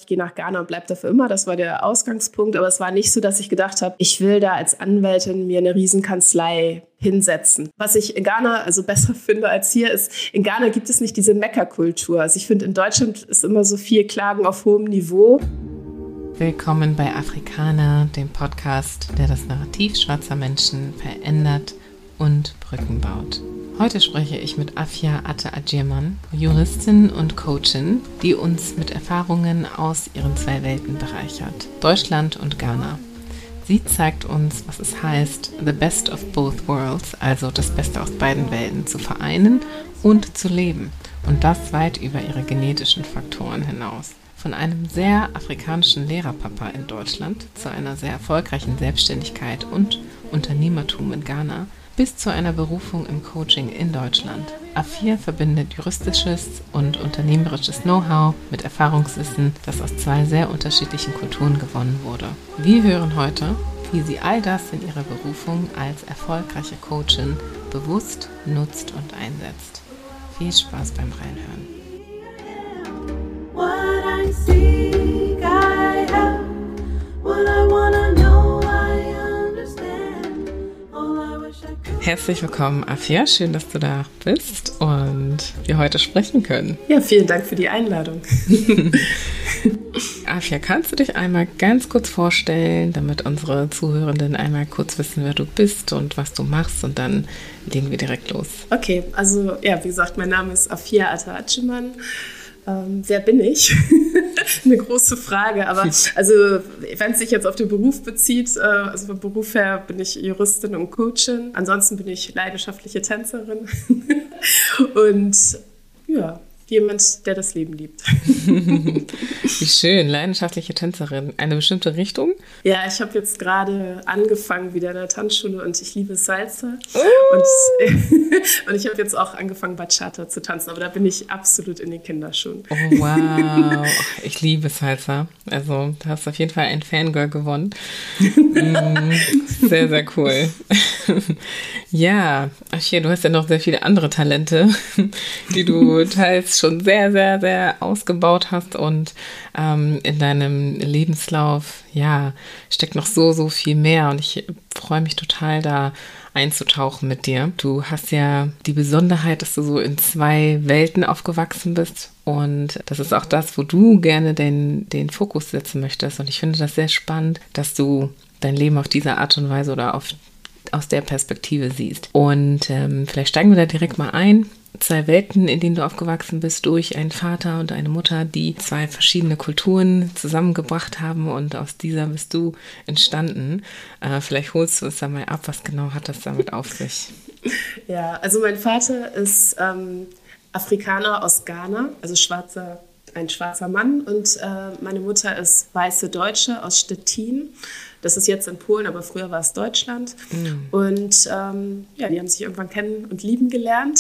ich gehe nach Ghana und bleibe da für immer. Das war der Ausgangspunkt. Aber es war nicht so, dass ich gedacht habe, ich will da als Anwältin mir eine Riesenkanzlei hinsetzen. Was ich in Ghana also besser finde als hier ist, in Ghana gibt es nicht diese Meckerkultur. Also ich finde, in Deutschland ist immer so viel Klagen auf hohem Niveau. Willkommen bei Afrikaner, dem Podcast, der das Narrativ schwarzer Menschen verändert und Brücken baut. Heute spreche ich mit Afia Atte-Agyemang, Juristin und Coachin, die uns mit Erfahrungen aus ihren zwei Welten bereichert, Deutschland und Ghana. Sie zeigt uns, was es heißt, the best of both worlds, also das Beste aus beiden Welten zu vereinen und zu leben. Und das weit über ihre genetischen Faktoren hinaus. Von einem sehr afrikanischen Lehrerpapa in Deutschland zu einer sehr erfolgreichen Selbstständigkeit und Unternehmertum in Ghana bis zu einer Berufung im Coaching in Deutschland. Afia verbindet juristisches und unternehmerisches Know-how mit Erfahrungswissen, das aus zwei sehr unterschiedlichen Kulturen gewonnen wurde. Wir hören heute, wie sie all das in ihrer Berufung als erfolgreiche Coachin bewusst nutzt und einsetzt. Viel Spaß beim Reinhören. What I seek, I have. What I wanna know, I understand. All I wish I could. Herzlich willkommen, Afia. Schön, dass du da bist und wir heute sprechen können. Ja, vielen Dank für die Einladung. Afia, kannst du dich einmal ganz kurz vorstellen, damit unsere Zuhörenden einmal kurz wissen, wer du bist und was du machst, und dann legen wir direkt los. Okay, also ja, wie gesagt, mein Name ist Afia Atte-Agyemang. Wer bin ich? Eine große Frage, aber also wenn es sich jetzt auf den Beruf bezieht, also vom Beruf her bin ich Juristin und Coachin. Ansonsten bin ich leidenschaftliche Tänzerin und ja, jemand, der das Leben liebt. Wie schön, leidenschaftliche Tänzerin. Eine bestimmte Richtung? Ja, ich habe jetzt gerade angefangen wieder in der Tanzschule und ich liebe Salsa. Und ich habe jetzt auch angefangen, Bachata zu tanzen, aber da bin ich absolut in den Kinderschuhen. Oh, wow. Ich liebe Salsa. Also du hast auf jeden Fall ein Fangirl gewonnen. Sehr, sehr cool. Ja, Afia, du hast ja noch sehr viele andere Talente, die du teils schon sehr, sehr, sehr ausgebaut hast, und in deinem Lebenslauf, ja, steckt noch so, so viel mehr, und ich freue mich total, da einzutauchen mit dir. Du hast ja die Besonderheit, dass du so in zwei Welten aufgewachsen bist, und das ist auch das, wo du gerne den Fokus setzen möchtest, und ich finde das sehr spannend, dass du dein Leben auf diese Art und Weise oder aus der Perspektive siehst. Und vielleicht steigen wir da direkt mal ein. Zwei Welten, in denen du aufgewachsen bist, durch einen Vater und eine Mutter, die zwei verschiedene Kulturen zusammengebracht haben, und aus dieser bist du entstanden. Vielleicht holst du es da mal ab, was genau hat das damit auf sich? Ja, also mein Vater ist Afrikaner aus Ghana, also ein schwarzer Mann, und meine Mutter ist weiße Deutsche aus Stettin. Das ist jetzt in Polen, aber früher war es Deutschland. Und ja, die haben sich irgendwann kennen und lieben gelernt.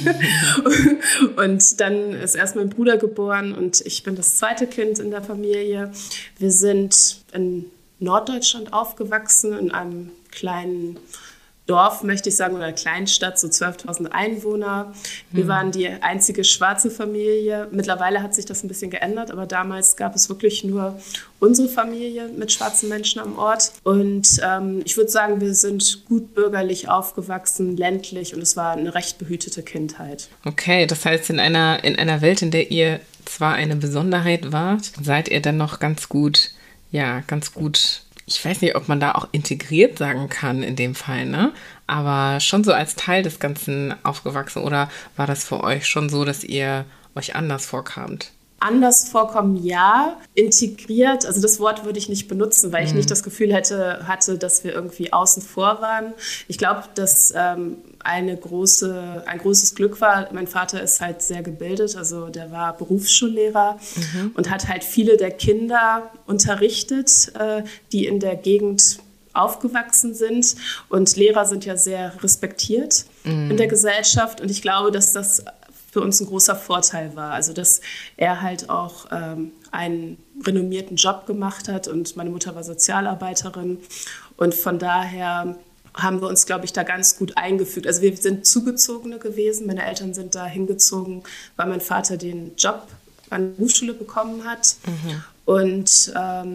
Und dann ist erst mein Bruder geboren und ich bin das zweite Kind in der Familie. Wir sind in Norddeutschland aufgewachsen, in einem kleinen Dorf, möchte ich sagen, oder Kleinstadt, so 12.000 Einwohner. Wir waren die einzige schwarze Familie. Mittlerweile hat sich das ein bisschen geändert, aber damals gab es wirklich nur unsere Familie mit schwarzen Menschen am Ort. Und ich würde sagen, wir sind gut bürgerlich aufgewachsen, ländlich, und es war eine recht behütete Kindheit. Okay, das heißt, in einer Welt, in der ihr zwar eine Besonderheit wart, seid ihr dann noch ganz gut, ich weiß nicht, ob man da auch integriert sagen kann in dem Fall, ne? Aber schon so als Teil des Ganzen aufgewachsen, oder war das für euch schon so, dass ihr euch anders vorkamt? Anders vorkommen, ja. Integriert, also das Wort würde ich nicht benutzen, weil ich nicht das Gefühl hatte, dass wir irgendwie außen vor waren. Ich glaube, dass ein großes Glück war. Mein Vater ist halt sehr gebildet, also der war Berufsschullehrer und hat halt viele der Kinder unterrichtet, die in der Gegend aufgewachsen sind. Und Lehrer sind ja sehr respektiert in der Gesellschaft, und ich glaube, dass das für uns ein großer Vorteil war. Also dass er halt auch einen renommierten Job gemacht hat, und meine Mutter war Sozialarbeiterin, und von daher haben wir uns, glaube ich, da ganz gut eingefügt. Also wir sind Zugezogene gewesen. Meine Eltern sind da hingezogen, weil mein Vater den Job an der Berufsschule bekommen hat. Und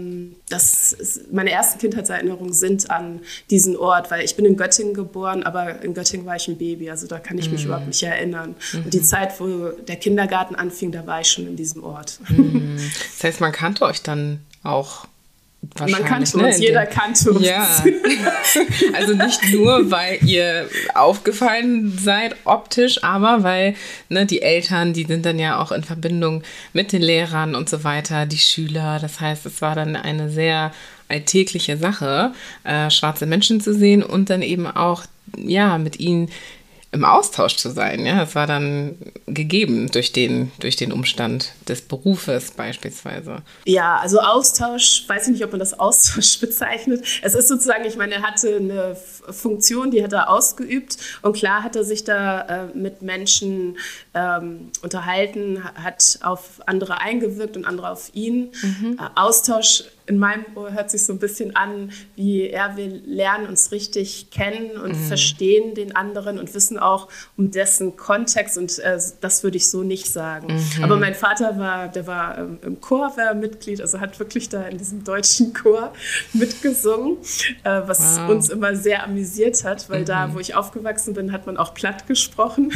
meine ersten Kindheitserinnerungen sind an diesen Ort, weil ich bin in Göttingen geboren, aber in Göttingen war ich ein Baby, also da kann ich mich überhaupt nicht erinnern. Und die Zeit, wo der Kindergarten anfing, da war ich schon in diesem Ort. Das heißt, man kannte euch dann auch wahrscheinlich. Man kannte uns, jeder kannte uns. Ja, also nicht nur, weil ihr aufgefallen seid optisch, aber weil die Eltern, die sind dann ja auch in Verbindung mit den Lehrern und so weiter, die Schüler. Das heißt, es war dann eine sehr alltägliche Sache, schwarze Menschen zu sehen und dann eben auch mit ihnen im Austausch zu sein. Ja, das war dann gegeben durch den Umstand des Berufes beispielsweise. Ja, also Austausch, weiß ich nicht, ob man das Austausch bezeichnet. Es ist sozusagen, ich meine, er hatte eine Funktion, die hat er ausgeübt und klar hat er sich da mit Menschen unterhalten, hat auf andere eingewirkt und andere auf ihn. Austausch in meinem Ohr hört sich so ein bisschen an, wie wir lernen uns richtig kennen und verstehen den anderen und wissen auch um dessen Kontext und das würde ich so nicht sagen. Aber mein Vater war im Chor, war Mitglied, also hat wirklich da in diesem deutschen Chor mitgesungen, was uns immer sehr amüsiert hat, weil da, wo ich aufgewachsen bin, hat man auch platt gesprochen.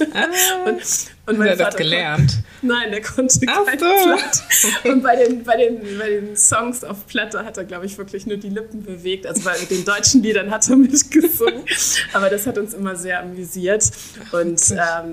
Und mein Vater hat gelernt? Nein, der konnte kein Platt. Und bei den Songs auf Platte hat er, glaube ich, wirklich nur die Lippen bewegt. Also bei den deutschen Liedern hat er mitgesungen. Aber das hat uns immer sehr amüsiert. Und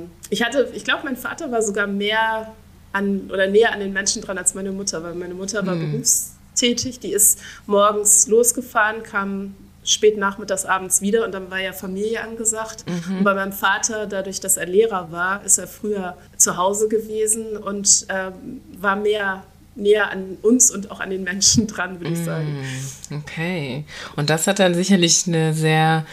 ich glaube, mein Vater war sogar näher an den Menschen dran als meine Mutter, weil meine Mutter war berufstätig. Die ist morgens losgefahren, kam spät nachmittags, abends wieder und dann war ja Familie angesagt. Und bei meinem Vater, dadurch, dass er Lehrer war, ist er früher zu Hause gewesen und war näher an uns und auch an den Menschen dran, würde ich sagen. Okay. Und das hat dann sicherlich eine sehr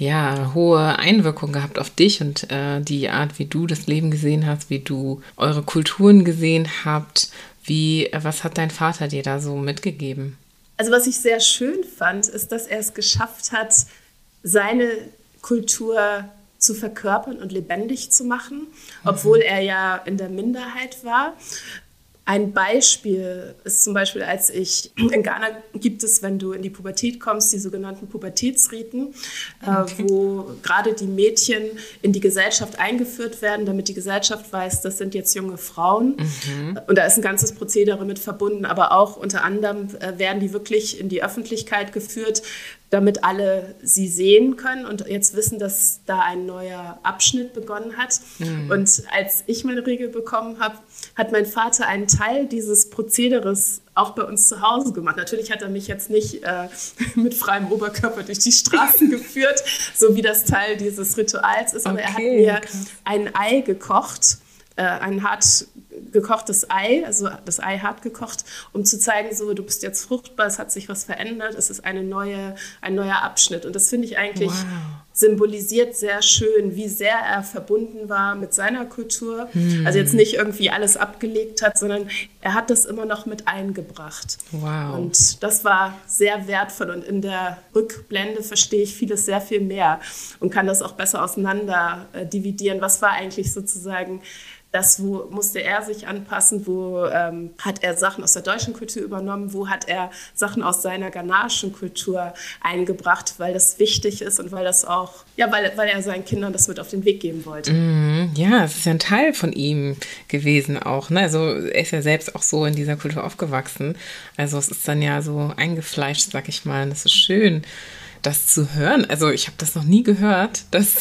hohe Einwirkung gehabt auf dich und die Art, wie du das Leben gesehen hast, wie du eure Kulturen gesehen habt. Was hat dein Vater dir da so mitgegeben? Also was ich sehr schön fand, ist, dass er es geschafft hat, seine Kultur zu verkörpern und lebendig zu machen, obwohl er ja in der Minderheit war. Ein Beispiel ist zum Beispiel, in Ghana gibt es, wenn du in die Pubertät kommst, die sogenannten Pubertätsriten, wo gerade die Mädchen in die Gesellschaft eingeführt werden, damit die Gesellschaft weiß, das sind jetzt junge Frauen. Und da ist ein ganzes Prozedere mit verbunden, aber auch unter anderem werden die wirklich in die Öffentlichkeit geführt, damit alle sie sehen können und jetzt wissen, dass da ein neuer Abschnitt begonnen hat. Und als ich meine Regel bekommen habe, hat mein Vater einen Teil dieses Prozederes auch bei uns zu Hause gemacht. Natürlich hat er mich jetzt nicht mit freiem Oberkörper durch die Straßen geführt, so wie das Teil dieses Rituals ist, aber er hat mir ein Ei gekocht, ein hart gekochtes Ei, also das Ei hart gekocht, um zu zeigen, so, du bist jetzt fruchtbar, es hat sich was verändert, es ist ein neuer Abschnitt. Und das finde ich eigentlich symbolisiert sehr schön, wie sehr er verbunden war mit seiner Kultur. Also jetzt nicht irgendwie alles abgelegt hat, sondern er hat das immer noch mit eingebracht. Wow. Und das war sehr wertvoll. Und in der Rückblende verstehe ich vieles sehr viel mehr und kann das auch besser auseinander dividieren. Was war eigentlich sozusagen wo musste er sich anpassen, wo hat er Sachen aus der deutschen Kultur übernommen, wo hat er Sachen aus seiner ghanaischen Kultur eingebracht, weil das wichtig ist und weil das auch, weil er seinen Kindern das mit auf den Weg geben wollte. Ja, es ist ja ein Teil von ihm gewesen auch, ne? Also er ist ja selbst auch so in dieser Kultur aufgewachsen. Also es ist dann ja so eingefleischt, sag ich mal. Und das ist schön, das zu hören. Also ich habe das noch nie gehört, dass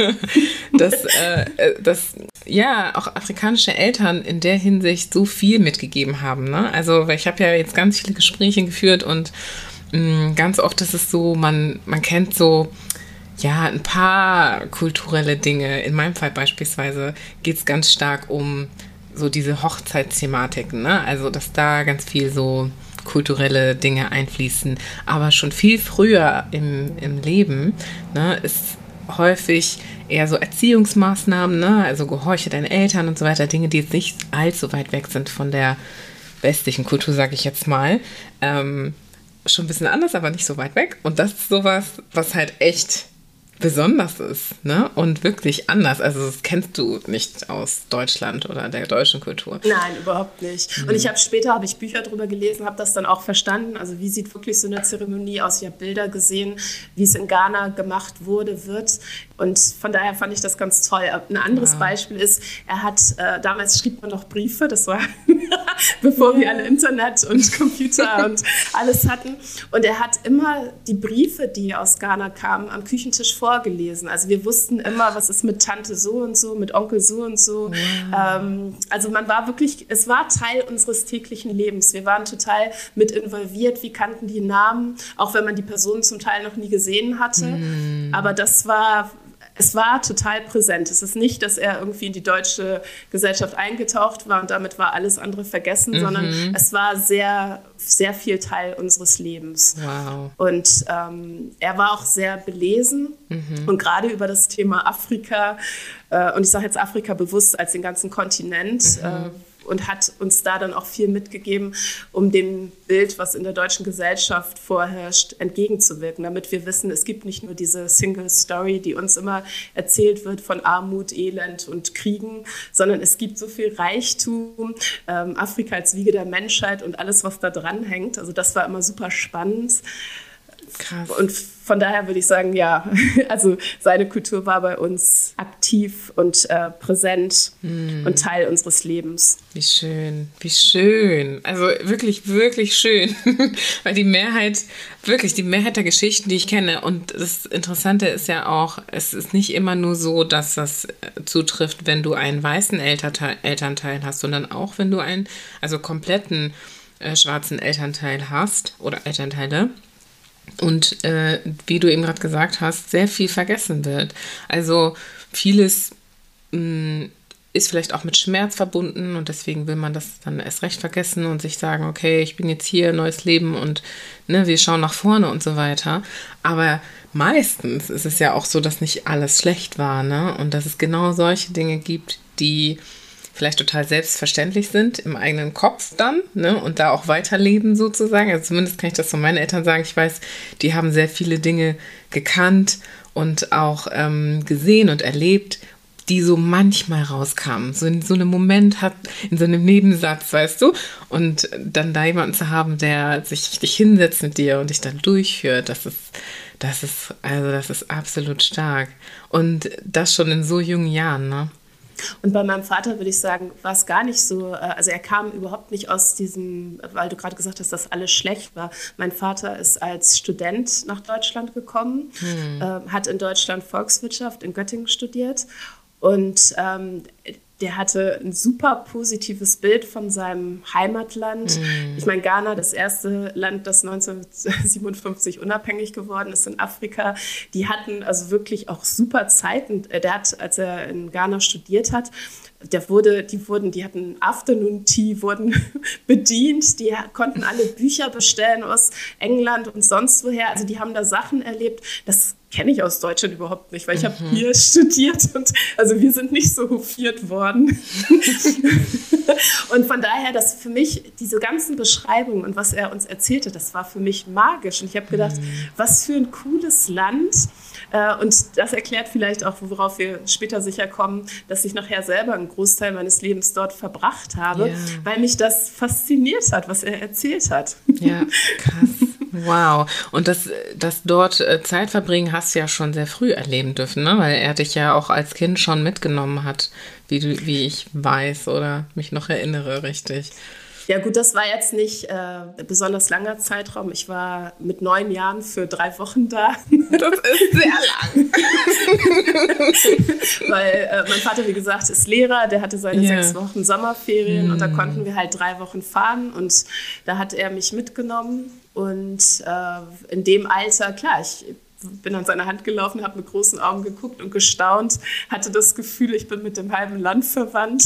auch afrikanische Eltern in der Hinsicht so viel mitgegeben haben. Ne? Also weil ich habe ja jetzt ganz viele Gespräche geführt und ganz oft ist es so, man kennt so ein paar kulturelle Dinge. In meinem Fall beispielsweise geht es ganz stark um so diese Hochzeitsthematiken. Ne? Also dass da ganz viel so kulturelle Dinge einfließen, aber schon viel früher im Leben ist häufig eher so Erziehungsmaßnahmen, ne? Also gehorche deinen Eltern und so weiter, Dinge, die jetzt nicht allzu weit weg sind von der westlichen Kultur, sage ich jetzt mal. Schon ein bisschen anders, aber nicht so weit weg. Und das ist sowas, was halt echt besonders ist, ne? Und wirklich anders. Also das kennst du nicht aus Deutschland oder der deutschen Kultur. Nein, überhaupt nicht. Und später habe ich Bücher darüber gelesen, habe das dann auch verstanden. Also wie sieht wirklich so eine Zeremonie aus? Ich habe Bilder gesehen, wie es in Ghana gemacht wird. Und von daher fand ich das ganz toll. Ein anderes Beispiel ist, er hat, damals schrieb man noch Briefe, das war bevor wir alle Internet und Computer und alles hatten. Und er hat immer die Briefe, die aus Ghana kamen, am Küchentisch vorgelesen. Also wir wussten immer, was ist mit Tante so und so, mit Onkel so und so. Wow. Also man war wirklich, es war Teil unseres täglichen Lebens. Wir waren total mit involviert, wir kannten die Namen, auch wenn man die Personen zum Teil noch nie gesehen hatte. Aber es war total präsent. Es ist nicht, dass er irgendwie in die deutsche Gesellschaft eingetaucht war und damit war alles andere vergessen, sondern es war sehr, sehr viel Teil unseres Lebens. Wow. Und er war auch sehr belesen und gerade über das Thema Afrika, und ich sage jetzt Afrika bewusst als den ganzen Kontinent, und hat uns da dann auch viel mitgegeben, um dem Bild, was in der deutschen Gesellschaft vorherrscht, entgegenzuwirken, damit wir wissen, es gibt nicht nur diese Single Story, die uns immer erzählt wird von Armut, Elend und Kriegen, sondern es gibt so viel Reichtum, Afrika als Wiege der Menschheit und alles, was da dran hängt. Also das war immer super spannend. Krass. Und von daher würde ich sagen, ja, also seine Kultur war bei uns aktiv und präsent und Teil unseres Lebens. Wie schön, wie schön. Also wirklich, wirklich schön. Weil die Mehrheit der Geschichten, die ich kenne, und das Interessante ist ja auch, es ist nicht immer nur so, dass das zutrifft, wenn du einen weißen Elternteil hast, sondern auch, wenn du einen, also kompletten schwarzen Elternteil hast oder Elternteile. Und wie du eben gerade gesagt hast, sehr viel vergessen wird. Also vieles ist vielleicht auch mit Schmerz verbunden und deswegen will man das dann erst recht vergessen und sich sagen, okay, ich bin jetzt hier, neues Leben und ne, wir schauen nach vorne und so weiter. Aber meistens ist es ja auch so, dass nicht alles schlecht war, ne? Und dass es genau solche Dinge gibt, die vielleicht total selbstverständlich sind im eigenen Kopf dann, ne, und da auch weiterleben sozusagen. Also zumindest kann ich das von meinen Eltern sagen. Ich weiß, die haben sehr viele Dinge gekannt und auch gesehen und erlebt, die so manchmal rauskamen. So in so einem Moment hat, in so einem Nebensatz, weißt du, und dann da jemanden zu haben, der sich richtig hinsetzt mit dir und dich dann durchführt, das ist absolut stark. Und das schon in so jungen Jahren, ne? Und bei meinem Vater würde ich sagen, war es gar nicht so, also er kam überhaupt nicht aus diesem, weil du gerade gesagt hast, dass alles schlecht war. Mein Vater ist als Student nach Deutschland gekommen, hat in Deutschland Volkswirtschaft in Göttingen studiert und der hatte ein super positives Bild von seinem Heimatland. Ich meine, Ghana, das erste Land, das 1957 unabhängig geworden ist in Afrika, die hatten also wirklich auch super Zeiten. Der hat, als er in Ghana studiert hat, die hatten Afternoon Tea, wurden bedient, die konnten alle Bücher bestellen aus England und sonst woher. Also die haben da Sachen erlebt, das kenne ich aus Deutschland überhaupt nicht, weil ich habe hier studiert und also wir sind nicht so hofiert worden. Und von daher, dass für mich diese ganzen Beschreibungen und was er uns erzählte, das war für mich magisch. Und ich habe gedacht, was für ein cooles Land. Und das erklärt vielleicht auch, worauf wir später sicher kommen, dass ich nachher selber einen Großteil meines Lebens dort verbracht habe, weil mich das fasziniert hat, was er erzählt hat. Ja, krass. Wow. Und das dort Zeit verbringen hast du ja schon sehr früh erleben dürfen, ne? Weil er dich ja auch als Kind schon mitgenommen hat, wie ich weiß oder mich noch erinnere, richtig. Ja gut, das war jetzt nicht besonders langer Zeitraum. Ich war mit 9 Jahren für 3 Wochen da. Das ist sehr lang. Weil mein Vater, wie gesagt, ist Lehrer. Der hatte seine 6 Wochen Sommerferien und da konnten wir halt 3 Wochen fahren. Und da hat er mich mitgenommen. Und in dem Alter, klar, ich bin an seiner Hand gelaufen, habe mit großen Augen geguckt und gestaunt, hatte das Gefühl, ich bin mit dem halben Land verwandt.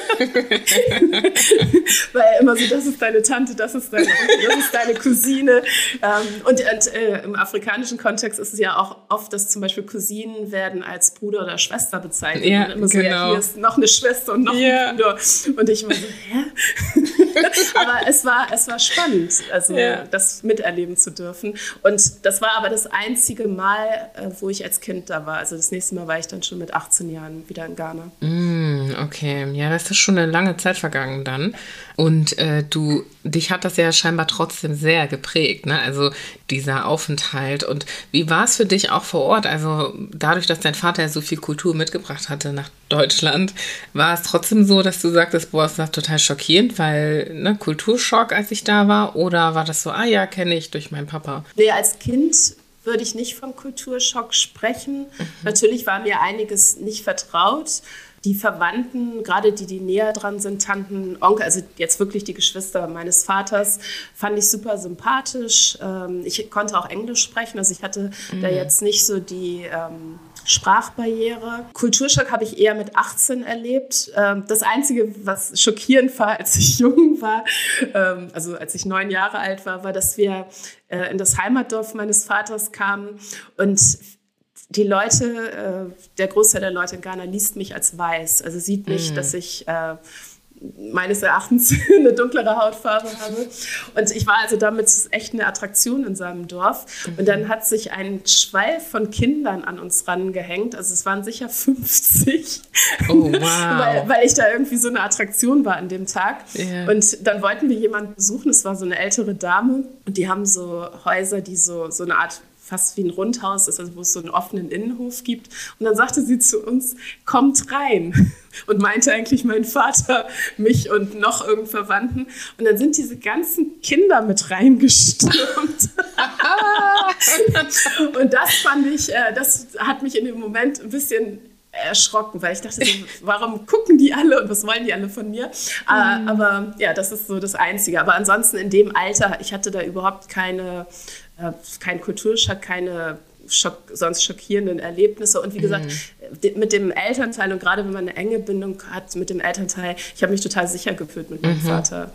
Weil er immer so, das ist deine Tante, das ist deine Onkel, das ist deine Cousine. Und im afrikanischen Kontext ist es ja auch oft, dass zum Beispiel Cousinen werden als Bruder oder Schwester bezeichnet. Ja, und immer so, ja, hier ist noch eine Schwester und noch ein Bruder. Und ich war so, hä? Aber es war spannend, also das miterleben zu dürfen. Und das war aber das einzige Mal, wo ich als Kind da war. Also das nächste Mal war ich dann schon mit 18 Jahren wieder in Ghana. Okay, ja, das ist schon eine lange Zeit vergangen dann. Und dich hat das ja scheinbar trotzdem sehr geprägt, ne? Also dieser Aufenthalt. Und wie war es für dich auch vor Ort? Also dadurch, dass dein Vater ja so viel Kultur mitgebracht hatte nach Deutschland, war es trotzdem so, dass du sagtest, boah, es war total schockierend, weil, ne, Kulturschock, als ich da war? Oder war das so, kenne ich durch meinen Papa? Nee, als Kind würde ich nicht vom Kulturschock sprechen. Natürlich war mir einiges nicht vertraut. Die Verwandten, gerade die näher dran sind, Tanten, Onkel, also jetzt wirklich die Geschwister meines Vaters, fand ich super sympathisch. Ich konnte auch Englisch sprechen, also ich hatte da jetzt nicht so die Sprachbarriere. Kulturschock habe ich eher mit 18 erlebt. Das Einzige, was schockierend war, als ich jung war, also als ich 9 Jahre alt war, dass wir in das Heimatdorf meines Vaters kamen und die Leute, der Großteil der Leute in Ghana liest mich als weiß, also sieht nicht, dass ich meines Erachtens eine dunklere Hautfarbe habe. Und ich war also damit echt eine Attraktion in seinem Dorf. Und dann hat sich ein Schwall von Kindern an uns rangehängt. Also es waren sicher 50. Oh, wow. weil ich da irgendwie so eine Attraktion war an dem Tag. Yeah. Und dann wollten wir jemanden besuchen. Es war so eine ältere Dame. Und die haben so Häuser, die so eine Art fast wie ein Rundhaus ist, also wo es so einen offenen Innenhof gibt. Und dann sagte sie zu uns, kommt rein. Und meinte eigentlich mein Vater, mich und noch irgendeinen Verwandten. Und dann sind diese ganzen Kinder mit reingestürmt. Und das fand ich, das hat mich in dem Moment ein bisschen erschrocken, weil ich dachte, so, warum gucken die alle und was wollen die alle von mir? Aber ja, das ist so das Einzige. Aber ansonsten in dem Alter, ich hatte da überhaupt keinen Kulturschock, keine sonst schockierenden Erlebnisse. Und wie gesagt, mit dem Elternteil und gerade wenn man eine enge Bindung hat mit dem Elternteil, ich habe mich total sicher gefühlt mit meinem Vater.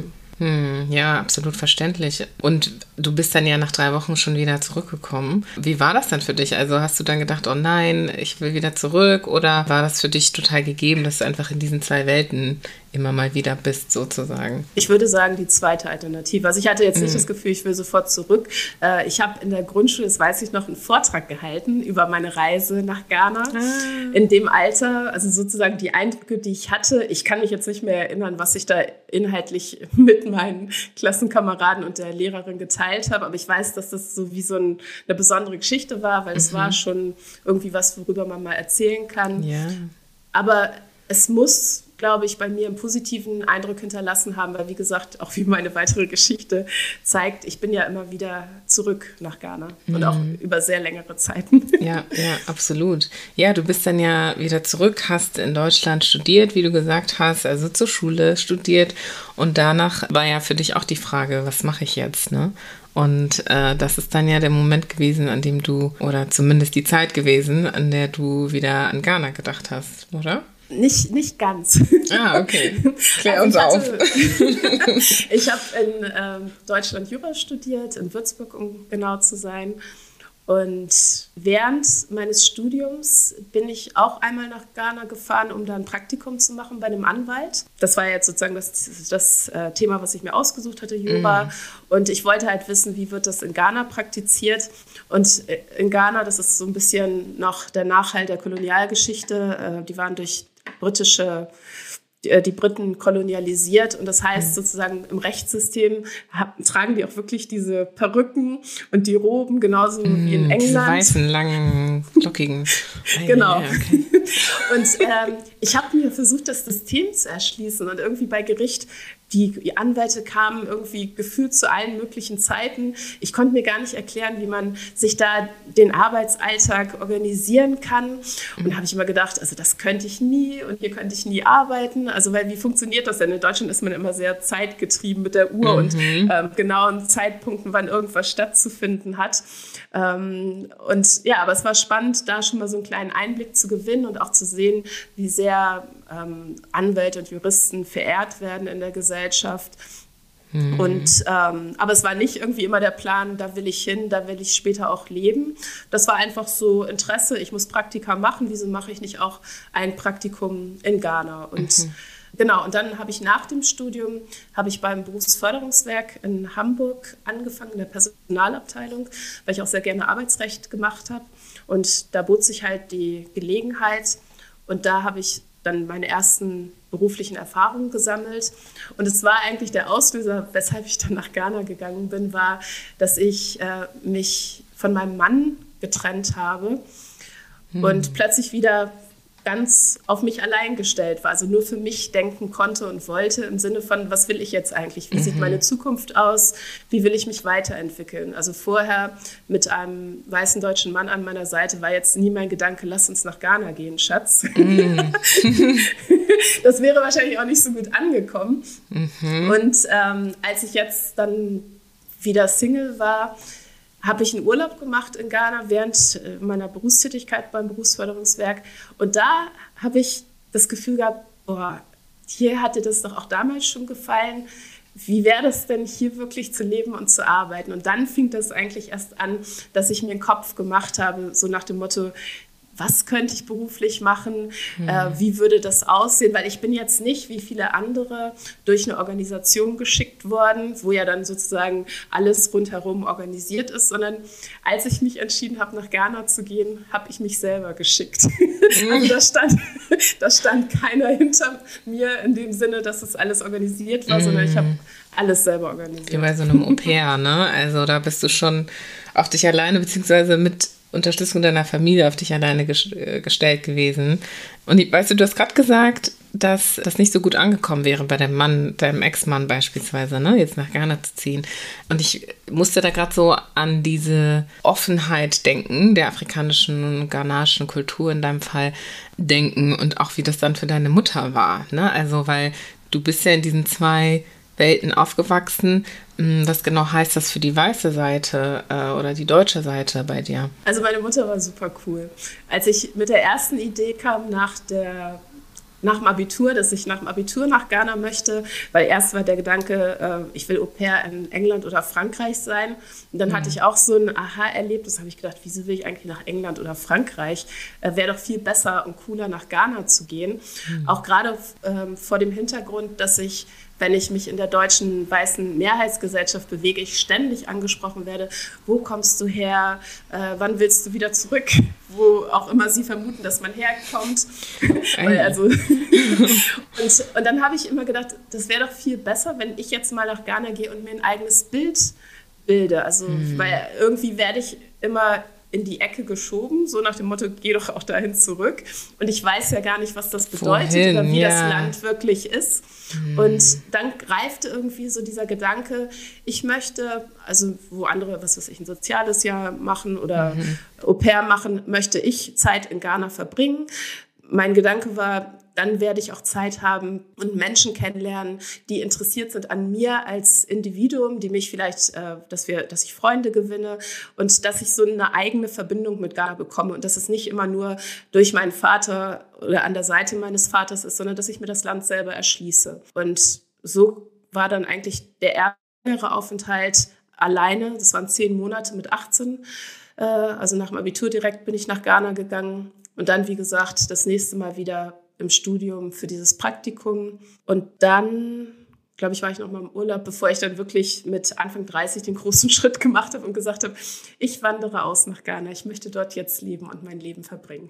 Ja, absolut verständlich. Und du bist dann ja nach 3 Wochen schon wieder zurückgekommen. Wie war das dann für dich? Also hast du dann gedacht, oh nein, ich will wieder zurück? Oder war das für dich total gegeben, dass du einfach in diesen 2 Welten immer mal wieder bist, sozusagen? Ich würde sagen, die zweite Alternative. Also ich hatte jetzt nicht das Gefühl, ich will sofort zurück. Ich habe in der Grundschule, das weiß ich noch, einen Vortrag gehalten über meine Reise nach Ghana. In dem Alter, also sozusagen die Eindrücke, die ich hatte, ich kann mich jetzt nicht mehr erinnern, was ich da inhaltlich mit meinen Klassenkameraden und der Lehrerin geteilt habe, aber ich weiß, dass das so wie so eine besondere Geschichte war, weil es war schon irgendwie was, worüber man mal erzählen kann. Ja. Aber es muss, glaube ich, bei mir einen positiven Eindruck hinterlassen haben, weil, wie gesagt, auch wie meine weitere Geschichte zeigt, ich bin ja immer wieder zurück nach Ghana und auch über sehr längere Zeiten. Ja, absolut. Ja, du bist dann ja wieder zurück, hast in Deutschland studiert, wie du gesagt hast, also zur Schule studiert und danach war ja für dich auch die Frage, was mache ich jetzt, ne? Und das ist dann ja der Moment gewesen, an dem du, oder zumindest die Zeit gewesen, an der du wieder an Ghana gedacht hast, oder? Nicht ganz. Okay. Klär uns auf. Ich habe in Deutschland Jura studiert, in Würzburg, um genau zu sein. Und während meines Studiums bin ich auch einmal nach Ghana gefahren, um da ein Praktikum zu machen bei einem Anwalt. Das war jetzt sozusagen das Thema, was ich mir ausgesucht hatte, Jura. Und ich wollte halt wissen, wie wird das in Ghana praktiziert. Und in Ghana, das ist so ein bisschen noch der Nachhall der Kolonialgeschichte, die waren durch die Briten kolonialisiert und das heißt sozusagen im Rechtssystem tragen die auch wirklich diese Perücken und die Roben, genauso wie in England. Diese weißen, langen, lockigen. Genau. Ja, okay. Und ich habe mir versucht, das System zu erschließen und irgendwie bei Gericht, die Anwälte kamen irgendwie gefühlt zu allen möglichen Zeiten. Ich konnte mir gar nicht erklären, wie man sich da den Arbeitsalltag organisieren kann. Und da habe ich immer gedacht, also das könnte ich nie und hier könnte ich nie arbeiten. Also weil wie funktioniert das denn? In Deutschland ist man immer sehr zeitgetrieben mit der Uhr und genauen Zeitpunkten, wann irgendwas stattzufinden hat. Und ja, aber es war spannend, da schon mal so einen kleinen Einblick zu gewinnen und auch zu sehen, wie sehr Anwälte und Juristen verehrt werden in der Gesellschaft. Und, aber es war nicht irgendwie immer der Plan, da will ich hin, da will ich später auch leben. Das war einfach so Interesse, ich muss Praktika machen, wieso mache ich nicht auch ein Praktikum in Ghana? Und Genau, und dann habe ich nach dem Studium beim Berufsförderungswerk in Hamburg angefangen, in der Personalabteilung, weil ich auch sehr gerne Arbeitsrecht gemacht habe. Und da bot sich halt die Gelegenheit und da habe ich dann meine ersten beruflichen Erfahrungen gesammelt. Und es war eigentlich der Auslöser, weshalb ich dann nach Ghana gegangen bin, war, dass ich mich von meinem Mann getrennt habe und plötzlich wieder ganz auf mich allein gestellt war, also nur für mich denken konnte und wollte im Sinne von, was will ich jetzt eigentlich? Wie sieht meine Zukunft aus? Wie will ich mich weiterentwickeln? Also vorher mit einem weißen deutschen Mann an meiner Seite war jetzt nie mein Gedanke, lass uns nach Ghana gehen, Schatz. Das wäre wahrscheinlich auch nicht so gut angekommen. Und als ich jetzt dann wieder Single war, habe ich einen Urlaub gemacht in Ghana während meiner Berufstätigkeit beim Berufsförderungswerk. Und da habe ich das Gefühl gehabt, boah, hier hatte das doch auch damals schon gefallen. Wie wäre das denn, hier wirklich zu leben und zu arbeiten? Und dann fing das eigentlich erst an, dass ich mir einen Kopf gemacht habe, so nach dem Motto, was könnte ich beruflich machen, wie würde das aussehen, weil ich bin jetzt nicht, wie viele andere, durch eine Organisation geschickt worden, wo ja dann sozusagen alles rundherum organisiert ist, sondern als ich mich entschieden habe, nach Ghana zu gehen, habe ich mich selber geschickt. Also da stand keiner hinter mir in dem Sinne, dass es alles organisiert war, sondern ich habe alles selber organisiert. Wie bei so einem Au-pair, ne? Also da bist du schon auf dich alleine, beziehungsweise mit Unterstützung deiner Familie auf dich alleine gestellt gewesen. Und weißt du, du hast gerade gesagt, dass das nicht so gut angekommen wäre bei deinem Mann, deinem Ex-Mann beispielsweise, ne, jetzt nach Ghana zu ziehen. Und ich musste da gerade so an diese Offenheit denken, der afrikanischen und ghanaischen Kultur in deinem Fall denken und auch wie das dann für deine Mutter war, ne? Also, weil du bist ja in diesen zwei Welten aufgewachsen. Was genau heißt das für die weiße Seite oder die deutsche Seite bei dir? Also meine Mutter war super cool. Als ich mit der ersten Idee kam nach dem Abitur, dass ich nach dem Abitur nach Ghana möchte, weil erst war der Gedanke, ich will Au-pair in England oder Frankreich sein. Und dann hatte ich auch so ein Aha-Erlebnis, habe ich gedacht, wieso will ich eigentlich nach England oder Frankreich? Wäre doch viel besser und cooler, nach Ghana zu gehen. Auch gerade vor dem Hintergrund, dass ich, wenn ich mich in der deutschen weißen Mehrheitsgesellschaft bewege, ich ständig angesprochen werde, wo kommst du her, wann willst du wieder zurück, wo auch immer sie vermuten, dass man herkommt. Und dann habe ich immer gedacht, das wäre doch viel besser, wenn ich jetzt mal nach Ghana gehe und mir ein eigenes Bild bilde. Also, weil irgendwie werde ich immer in die Ecke geschoben, so nach dem Motto, geh doch auch dahin zurück. Und ich weiß ja gar nicht, was das bedeutet oder wie das Land wirklich ist. Und dann greifte irgendwie so dieser Gedanke, ich möchte, also wo andere, was weiß ich, ein soziales Jahr machen oder Au-pair machen, möchte ich Zeit in Ghana verbringen. Mein Gedanke war, dann werde ich auch Zeit haben und Menschen kennenlernen, die interessiert sind an mir als Individuum, die mich vielleicht, dass ich Freunde gewinne und dass ich so eine eigene Verbindung mit Ghana bekomme und dass es nicht immer nur durch meinen Vater oder an der Seite meines Vaters ist, sondern dass ich mir das Land selber erschließe. Und so war dann eigentlich der erste Aufenthalt alleine. Das waren 10 Monate mit 18. Also nach dem Abitur direkt bin ich nach Ghana gegangen und dann, wie gesagt, das nächste Mal wieder im Studium für dieses Praktikum. Und dann, glaube ich, war ich noch mal im Urlaub, bevor ich dann wirklich mit Anfang 30 den großen Schritt gemacht habe und gesagt habe, ich wandere aus nach Ghana. Ich möchte dort jetzt leben und mein Leben verbringen.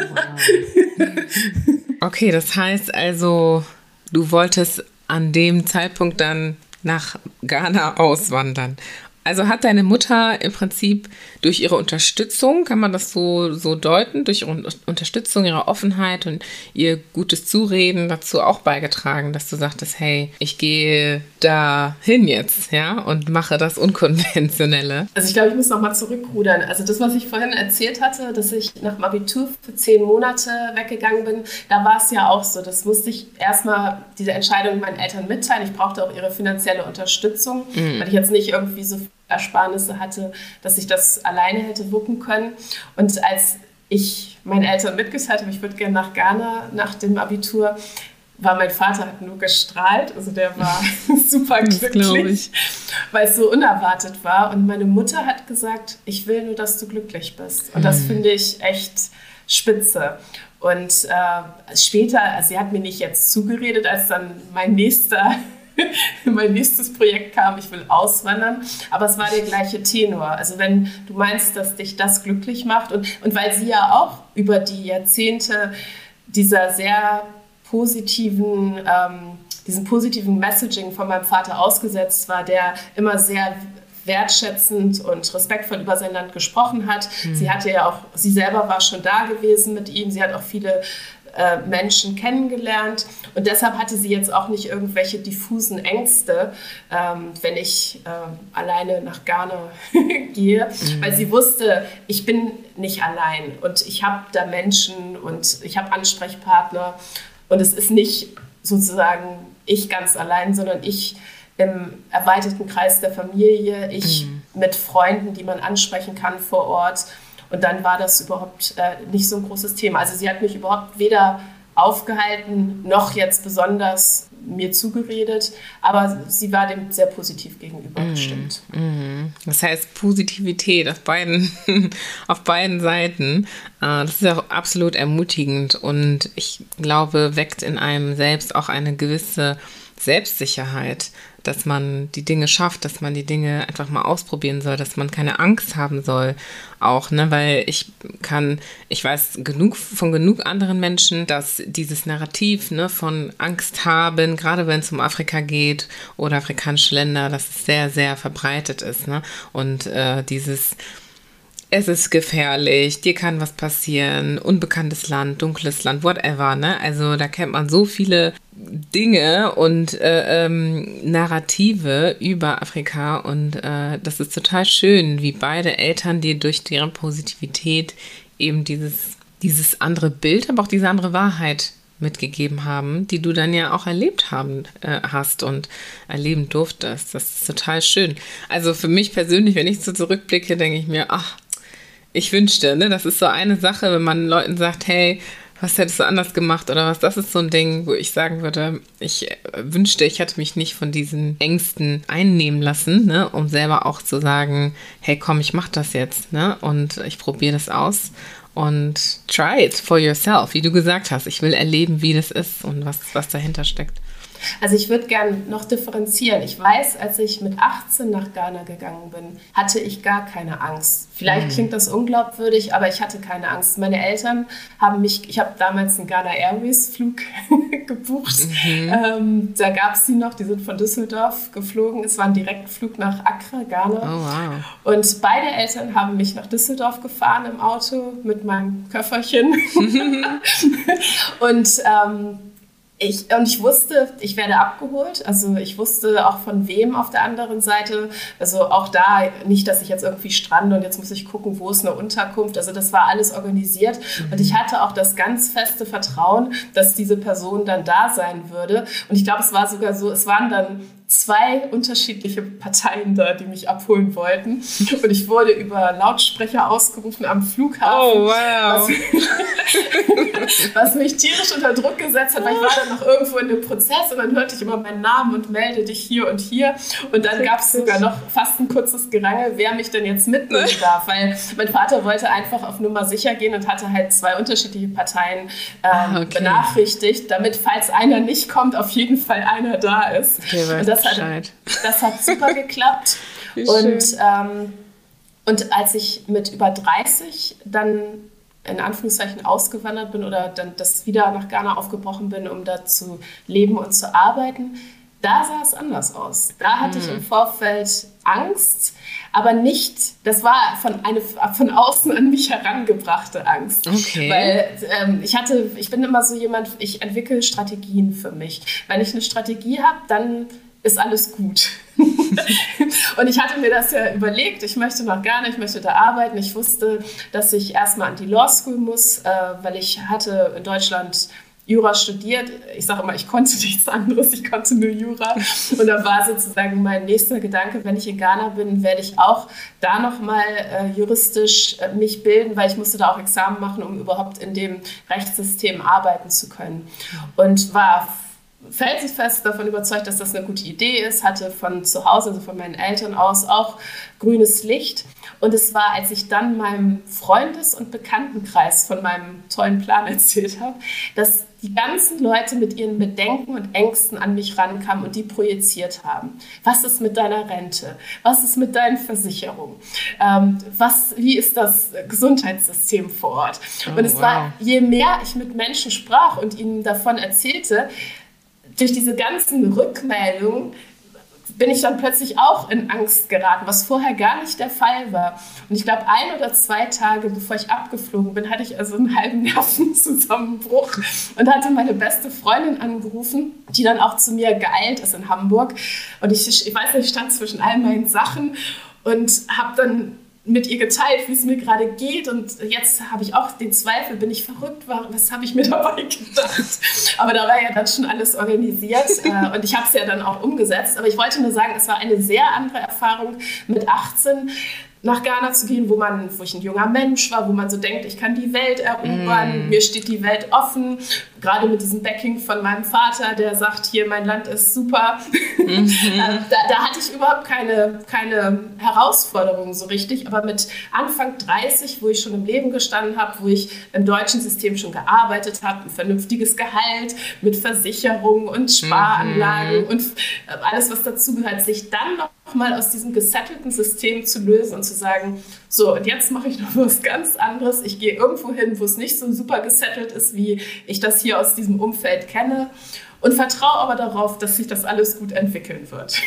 Wow. Okay, das heißt also, du wolltest an dem Zeitpunkt dann nach Ghana auswandern. Also hat deine Mutter im Prinzip durch ihre Unterstützung, kann man das so deuten, durch ihre Unterstützung, ihre Offenheit und ihr gutes Zureden dazu auch beigetragen, dass du sagtest, hey, ich gehe da hin jetzt, ja, und mache das Unkonventionelle? Also ich glaube, ich muss nochmal zurückrudern. Also das, was ich vorhin erzählt hatte, dass ich nach dem Abitur für 10 Monate weggegangen bin, da war es ja auch so. Das musste ich erstmal, diese Entscheidung meinen Eltern mitteilen. Ich brauchte auch ihre finanzielle Unterstützung, weil ich jetzt nicht irgendwie so Ersparnisse hatte, dass ich das alleine hätte wuppen können. Und als ich meinen Eltern mitgeteilt habe, ich würde gerne nach Ghana nach dem Abitur, war mein Vater hat nur gestrahlt, also der war super glücklich, weil es so unerwartet war. Und meine Mutter hat gesagt, ich will nur, dass du glücklich bist. Und das finde ich echt spitze. Und später, also sie hat mir nicht jetzt zugeredet, als dann mein nächstes Projekt kam, ich will auswandern, aber es war der gleiche Tenor. Also wenn du meinst, dass dich das glücklich macht und weil sie ja auch über die Jahrzehnte dieser sehr positiven, diesen positiven Messaging von meinem Vater ausgesetzt war, der immer sehr wertschätzend und respektvoll über sein Land gesprochen hat. Sie hatte ja auch, sie selber war schon da gewesen mit ihm, sie hat auch viele Menschen kennengelernt und deshalb hatte sie jetzt auch nicht irgendwelche diffusen Ängste, wenn ich alleine nach Ghana gehe, weil sie wusste, ich bin nicht allein und ich habe da Menschen und ich habe Ansprechpartner und es ist nicht sozusagen ich ganz allein, sondern ich im erweiterten Kreis der Familie, ich mit Freunden, die man ansprechen kann vor Ort. Und dann war das überhaupt nicht so ein großes Thema. Also sie hat mich überhaupt weder aufgehalten, noch jetzt besonders mir zugeredet, aber sie war dem sehr positiv gegenüber gestimmt. Das heißt Positivität auf beiden Seiten. Das ist auch absolut ermutigend und ich glaube, weckt in einem selbst auch eine gewisse Selbstsicherheit, dass man die Dinge schafft, dass man die Dinge einfach mal ausprobieren soll, dass man keine Angst haben soll auch, ne, weil ich weiß von genug anderen Menschen, dass dieses Narrativ, ne, von Angst haben, gerade wenn es um Afrika geht oder afrikanische Länder, dass es sehr, sehr verbreitet ist, ne, und es ist gefährlich, dir kann was passieren, unbekanntes Land, dunkles Land, whatever, ne? Also da kennt man so viele Dinge und Narrative über Afrika und das ist total schön, wie beide Eltern dir durch deren Positivität eben dieses andere Bild, aber auch diese andere Wahrheit mitgegeben haben, die du dann ja auch erlebt hast und erleben durftest. Das ist total schön. Also für mich persönlich, wenn ich so zurückblicke, denke ich mir, ich wünschte, ne, das ist so eine Sache, wenn man Leuten sagt, hey, was hättest du anders gemacht oder was, das ist so ein Ding, wo ich sagen würde, ich wünschte, ich hätte mich nicht von diesen Ängsten einnehmen lassen, ne, um selber auch zu sagen, hey, komm, ich mach das jetzt, ne, und ich probiere das aus und try it for yourself, wie du gesagt hast. Ich will erleben, wie das ist und was dahinter steckt. Also ich würde gerne noch differenzieren. Ich weiß, als ich mit 18 nach Ghana gegangen bin, hatte ich gar keine Angst. Vielleicht klingt das unglaubwürdig, aber ich hatte keine Angst. Meine Eltern haben ich habe damals einen Ghana Airways Flug gebucht. Da gab es die noch, die sind von Düsseldorf geflogen. Es war ein Direktflug nach Accra, Ghana. Oh, wow. Und beide Eltern haben mich nach Düsseldorf gefahren im Auto mit meinem Köfferchen. Und ich wusste, ich werde abgeholt. Also ich wusste auch von wem auf der anderen Seite. Also auch da nicht, dass ich jetzt irgendwie strande und jetzt muss ich gucken, wo ist eine Unterkunft. Also das war alles organisiert. Und ich hatte auch das ganz feste Vertrauen, dass diese Person dann da sein würde. Und ich glaube, es war sogar so, es waren dann 2 unterschiedliche Parteien da, die mich abholen wollten. Und ich wurde über Lautsprecher ausgerufen am Flughafen. Oh, wow. Was mich tierisch unter Druck gesetzt hat, weil ich war dann noch irgendwo in dem Prozess und dann hörte ich immer meinen Namen und melde dich hier und hier. Und dann gab es sogar noch fast ein kurzes Gerangel, wer mich denn jetzt mitnehmen darf. Weil mein Vater wollte einfach auf Nummer sicher gehen und hatte halt 2 unterschiedliche Parteien benachrichtigt, damit, falls einer nicht kommt, auf jeden Fall einer da ist. Okay, und das hat super geklappt. Und als ich mit über 30 dann in Anführungszeichen ausgewandert bin oder dann das wieder nach Ghana aufgebrochen bin, um da zu leben und zu arbeiten, da sah es anders aus. Da hatte ich im Vorfeld Angst, aber nicht, das war von außen an mich herangebrachte Angst. Okay. Weil ich bin immer so jemand, ich entwickle Strategien für mich. Wenn ich eine Strategie habe, dann ist alles gut. Und ich hatte mir das ja überlegt, ich möchte nach Ghana, ich möchte da arbeiten. Ich wusste, dass ich erstmal an die Law School muss, weil ich hatte in Deutschland Jura studiert. Ich sage immer, ich konnte nichts anderes, ich konnte nur Jura. Und da war sozusagen mein nächster Gedanke, wenn ich in Ghana bin, werde ich auch da nochmal juristisch mich bilden, weil ich musste da auch Examen machen, um überhaupt in dem Rechtssystem arbeiten zu können. Und war felsenfest davon überzeugt, dass das eine gute Idee ist, hatte von zu Hause, also von meinen Eltern aus, auch grünes Licht. Und es war, als ich dann meinem Freundes- und Bekanntenkreis von meinem tollen Plan erzählt habe, dass die ganzen Leute mit ihren Bedenken und Ängsten an mich rankamen und die projiziert haben. Was ist mit deiner Rente? Was ist mit deinen Versicherungen? Wie ist das Gesundheitssystem vor Ort? Und es war, je mehr ich mit Menschen sprach und ihnen davon erzählte, durch diese ganzen Rückmeldungen bin ich dann plötzlich auch in Angst geraten, was vorher gar nicht der Fall war. Und ich glaube, 1 oder 2 Tage, bevor ich abgeflogen bin, hatte ich also einen halben Nervenzusammenbruch und hatte meine beste Freundin angerufen, die dann auch zu mir geeilt ist in Hamburg. Und ich weiß nicht, ich stand zwischen all meinen Sachen und habe dann mit ihr geteilt, wie es mir gerade geht. Und jetzt habe ich auch den Zweifel, bin ich verrückt? Was habe ich mir dabei gedacht? Aber da war ja dann schon alles organisiert und ich habe es ja dann auch umgesetzt. Aber ich wollte nur sagen, es war eine sehr andere Erfahrung mit 18 nach Ghana zu gehen, wo ich ein junger Mensch war, wo man so denkt, ich kann die Welt erobern, mir steht die Welt offen, gerade mit diesem Backing von meinem Vater, der sagt, hier, mein Land ist super. Da hatte ich überhaupt keine Herausforderungen so richtig, aber mit Anfang 30, wo ich schon im Leben gestanden habe, wo ich im deutschen System schon gearbeitet habe, ein vernünftiges Gehalt mit Versicherungen und Sparanlagen und alles, was dazugehört, sich dann noch mal aus diesem gesettelten System zu lösen und zu sagen, so, und jetzt mache ich noch was ganz anderes. Ich gehe irgendwo hin, wo es nicht so super gesettelt ist, wie ich das hier aus diesem Umfeld kenne und vertraue aber darauf, dass sich das alles gut entwickeln wird.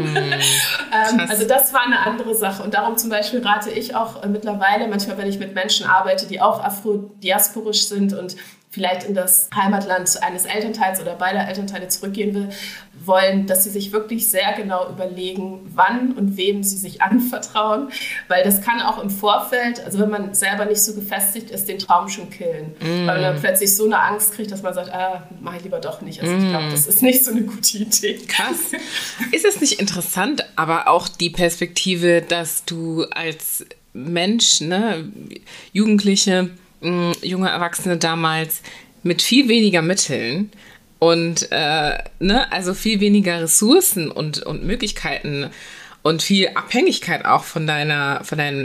Also das war eine andere Sache und darum zum Beispiel rate ich auch mittlerweile, manchmal wenn ich mit Menschen arbeite, die auch afrodiasporisch sind und vielleicht in das Heimatland eines Elternteils oder beider Elternteile zurückgehen wollen, dass sie sich wirklich sehr genau überlegen, wann und wem sie sich anvertrauen, weil das kann auch im Vorfeld, also wenn man selber nicht so gefestigt ist, den Traum schon killen. Weil man dann plötzlich so eine Angst kriegt, dass man sagt, mach ich lieber doch nicht. Also ich glaube, das ist nicht so eine gute Idee. Krass. Ist es nicht interessant, aber auch die Perspektive, dass du als Mensch, ne, Jugendliche, junge Erwachsene damals mit viel weniger Mitteln und also viel weniger Ressourcen und Möglichkeiten und viel Abhängigkeit auch von deiner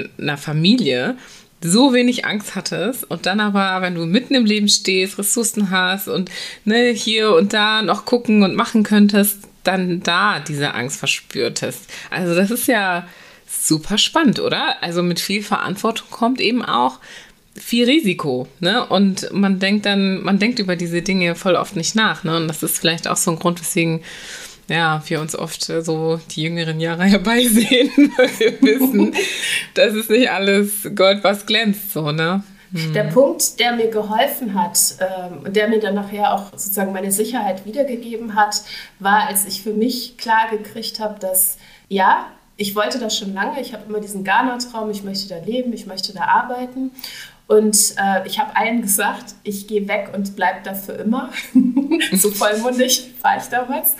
Familie so wenig Angst hattest und dann aber, wenn du mitten im Leben stehst, Ressourcen hast und hier und da noch gucken und machen könntest, dann da diese Angst verspürtest. Also das ist ja super spannend, oder? Also mit viel Verantwortung kommt eben auch viel Risiko, ne? Und man denkt über diese Dinge voll oft nicht nach, ne? Und das ist vielleicht auch so ein Grund, weswegen wir uns oft so die jüngeren Jahre herbeisehen, weil wir wissen, das ist nicht alles Gold, was glänzt, so, ne? Der Punkt, der mir geholfen hat und der mir dann nachher auch sozusagen meine Sicherheit wiedergegeben hat, war, als ich für mich klar gekriegt habe, dass ich wollte das schon lange, ich habe immer diesen Ghana-Traum, ich möchte da leben, ich möchte da arbeiten. Und ich habe allen gesagt, ich gehe weg und bleibe da für immer. So vollmundig war ich damals.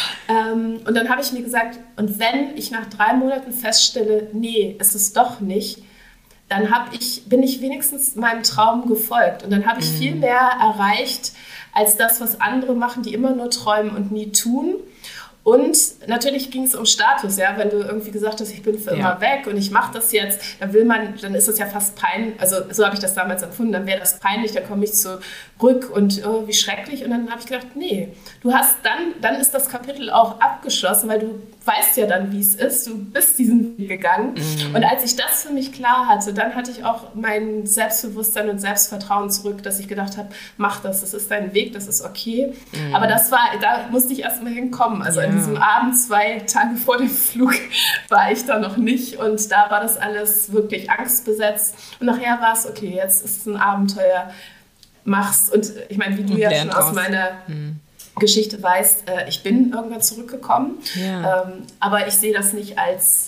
Und dann habe ich mir gesagt, und wenn ich nach 3 Monaten feststelle, nee, ist es doch nicht, dann bin ich wenigstens meinem Traum gefolgt. Und dann habe ich viel mehr erreicht, als das, was andere machen, die immer nur träumen und nie tun. Und natürlich ging es um Status, wenn du irgendwie gesagt hast, ich bin für immer weg und ich mache das jetzt, dann ist es ja fast peinlich, also so habe ich das damals empfunden, dann wäre das peinlich, dann komme ich zurück und wie schrecklich. Und dann habe ich gedacht, nee, dann ist das Kapitel auch abgeschlossen, weil du weißt ja dann, wie es ist, du bist diesen Weg gegangen. Und als ich das für mich klar hatte, dann hatte ich auch mein Selbstbewusstsein und Selbstvertrauen zurück, dass ich gedacht habe, mach das ist dein Weg, das ist okay. Aber da musste ich erst mal hinkommen, also an diesem Abend 2 Tage vor dem Flug war ich da noch nicht und da war das alles wirklich angstbesetzt und nachher war es okay, jetzt ist es ein Abenteuer, mach's. Und ich meine, wie du ja schon aus meiner Geschichte weißt, ich bin irgendwann zurückgekommen, aber ich sehe das nicht als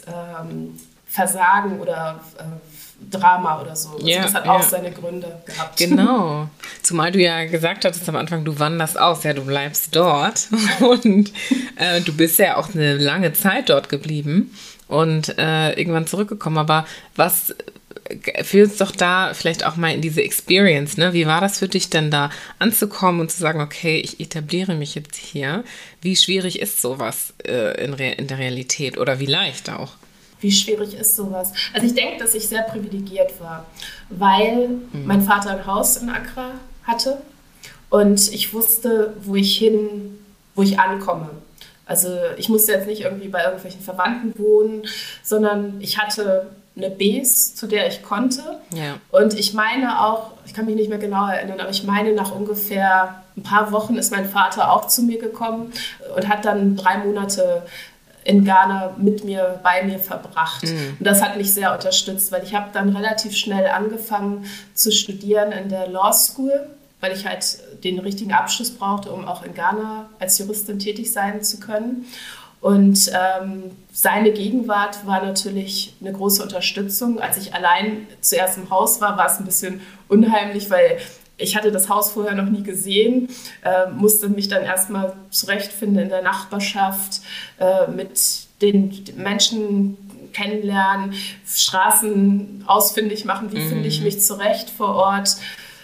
Versagen oder Drama oder so. Also das hat auch seine Gründe gehabt. Genau. Zumal du ja gesagt hattest am Anfang, du wanderst aus, du bleibst dort und du bist ja auch eine lange Zeit dort geblieben. und irgendwann zurückgekommen. Aber führ uns doch da vielleicht auch mal in diese Experience, ne? Wie war das für dich denn da anzukommen und zu sagen, okay, ich etabliere mich jetzt hier? Wie schwierig ist sowas in der Realität oder wie leicht auch? Wie schwierig ist sowas? Also ich denke, dass ich sehr privilegiert war, weil mein Vater ein Haus in Accra hatte und ich wusste, wo ich ankomme. Also ich musste jetzt nicht irgendwie bei irgendwelchen Verwandten wohnen, sondern ich hatte eine Base, zu der ich konnte. Ja. Und ich meine auch, ich kann mich nicht mehr genau erinnern, aber ich meine, nach ungefähr ein paar Wochen ist mein Vater auch zu mir gekommen und hat dann 3 Monate in Ghana bei mir verbracht. Und das hat mich sehr unterstützt, weil ich habe dann relativ schnell angefangen zu studieren in der Law School, weil ich halt den richtigen Abschluss brauchte, um auch in Ghana als Juristin tätig sein zu können. Und seine Gegenwart war natürlich eine große Unterstützung. Als ich allein zuerst im Haus war es ein bisschen unheimlich, weil ich hatte das Haus vorher noch nie gesehen, musste mich dann erstmal zurechtfinden in der Nachbarschaft, mit den Menschen kennenlernen, Straßen ausfindig machen, wie finde ich mich zurecht vor Ort.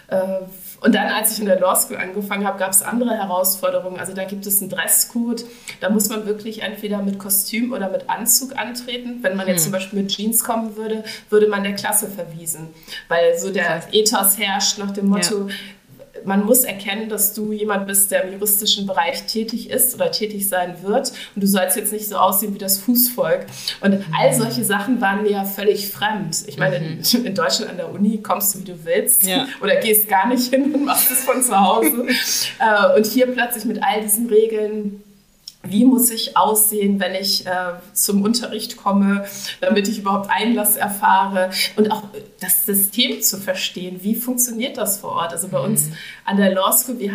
Und dann, als ich in der Law School angefangen habe, gab es andere Herausforderungen. Also da gibt es einen Dresscode, da muss man wirklich entweder mit Kostüm oder mit Anzug antreten. Wenn man jetzt zum Beispiel mit Jeans kommen würde, würde man der Klasse verwiesen. Weil so der Ethos herrscht nach dem Motto, man muss erkennen, dass du jemand bist, der im juristischen Bereich tätig ist oder tätig sein wird. Und du sollst jetzt nicht so aussehen wie das Fußvolk. Und all solche Sachen waren mir ja völlig fremd. Ich meine, in Deutschland an der Uni kommst du, wie du willst. Ja. Oder gehst gar nicht hin und machst es von zu Hause. Und hier plötzlich mit all diesen Regeln, wie muss ich aussehen, wenn ich zum Unterricht komme, damit ich überhaupt Einlass erfahre und auch das System zu verstehen, wie funktioniert das vor Ort. Also bei uns an der Law School, wir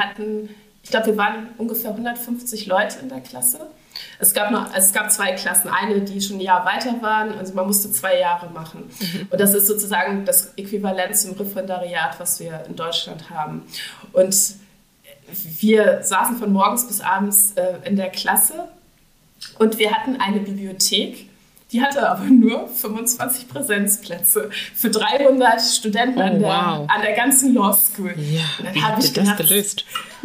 waren ungefähr 150 Leute in der Klasse. Es gab 2 Klassen, eine, die schon ein Jahr weiter waren, also man musste 2 Jahre machen. Und das ist sozusagen das Äquivalent zum Referendariat, was wir in Deutschland haben. Und wir saßen von morgens bis abends in der Klasse und wir hatten eine Bibliothek, die hatte aber nur 25 Präsenzplätze für 300 Studenten an der ganzen Law School. Ja, und dann wie habt ihr das gelöst?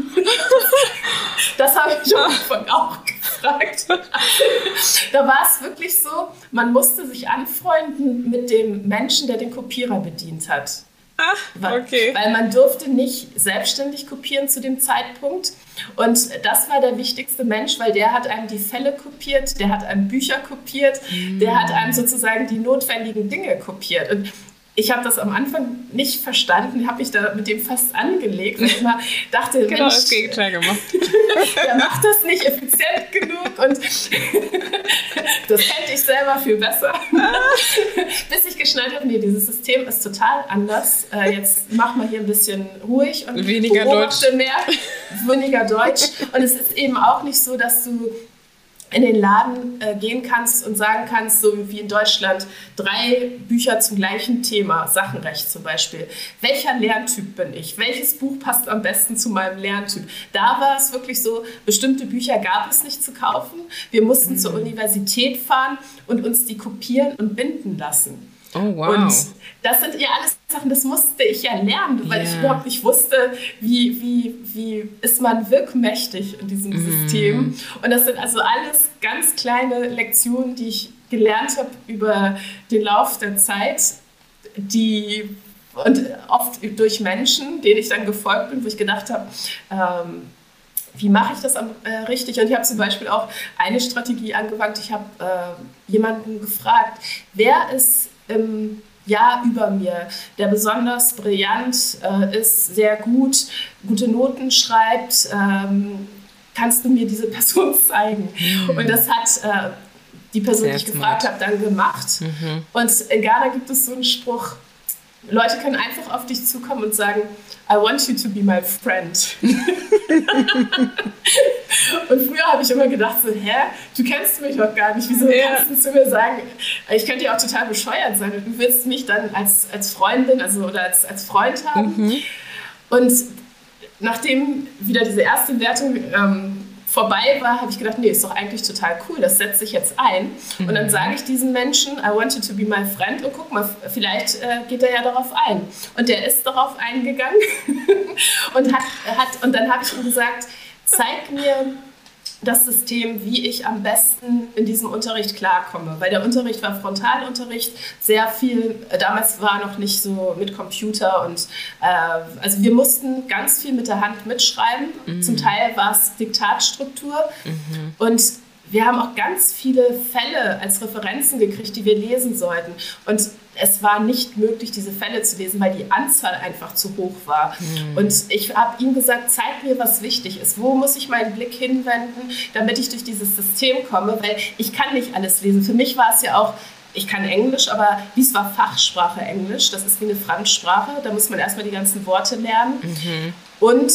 Das habe ich am Anfang auch gefragt. Da war es wirklich so, man musste sich anfreunden mit dem Menschen, der den Kopierer bedient hat. Okay. Weil man durfte nicht selbstständig kopieren zu dem Zeitpunkt. Und das war der wichtigste Mensch, weil der hat einem die Fälle kopiert, der hat einem Bücher kopiert, der hat einem sozusagen die notwendigen Dinge kopiert. Und ich habe das am Anfang nicht verstanden, habe mich da mit dem fast angelegt und immer dachte, genau Mensch, das Gegenteil gemacht. Der macht das nicht effizient genug und das hätte ich selber viel besser. Bis ich geschnallt habe, nee, dieses System ist total anders. Jetzt mach mal hier ein bisschen ruhig und weniger Deutsch. Weniger Deutsch. Und es ist eben auch nicht so, dass du in den Laden gehen kannst und sagen kannst, so wie in Deutschland, 3 Bücher zum gleichen Thema, Sachenrecht zum Beispiel. Welcher Lerntyp bin ich? Welches Buch passt am besten zu meinem Lerntyp? Da war es wirklich so, bestimmte Bücher gab es nicht zu kaufen. Wir mussten zur Universität fahren und uns die kopieren und binden lassen. Oh, wow. Und das sind ja alles Sachen, das musste ich ja lernen, weil ich überhaupt nicht wusste, wie ist man wirkmächtig in diesem System. Und das sind also alles ganz kleine Lektionen, die ich gelernt habe über den Lauf der Zeit, und oft durch Menschen, denen ich dann gefolgt bin, wo ich gedacht habe, wie mache ich das richtig? Und ich habe zum Beispiel auch eine Strategie angewandt. Ich habe jemanden gefragt, wer ist im Jahr über mir, der besonders brillant ist, sehr gute Noten schreibt. Kannst du mir diese Person zeigen? Und das hat die Person, die ich gefragt habe, dann gemacht. Und in Ghana gibt es so einen Spruch, Leute können einfach auf dich zukommen und sagen, I want you to be my friend. Und früher habe ich immer gedacht, so, du kennst mich doch gar nicht, wieso kannst du zu mir sagen, ich könnte ja auch total bescheuert sein und du willst mich dann als Freundin oder als Freund haben. Und nachdem wieder diese erste Wertung vorbei war, habe ich gedacht, nee, ist doch eigentlich total cool, das setze ich jetzt ein. Und dann sage ich diesem Menschen, I want you to be my friend, und guck mal, vielleicht geht er ja darauf ein. Und der ist darauf eingegangen und dann habe ich ihm gesagt, zeig mir das System, wie ich am besten in diesem Unterricht klarkomme. Weil der Unterricht war Frontalunterricht, sehr viel, damals war noch nicht so mit Computer und also wir mussten ganz viel mit der Hand mitschreiben. Zum Teil war es Diktatstruktur und wir haben auch ganz viele Fälle als Referenzen gekriegt, die wir lesen sollten. Und es war nicht möglich, diese Fälle zu lesen, weil die Anzahl einfach zu hoch war. Und ich habe ihm gesagt, zeig mir, was wichtig ist. Wo muss ich meinen Blick hinwenden, damit ich durch dieses System komme? Weil ich kann nicht alles lesen. Für mich war es ja auch, ich kann Englisch, aber dies war Fachsprache Englisch. Das ist wie eine Fremdsprache. Da muss man erstmal die ganzen Worte lernen. Und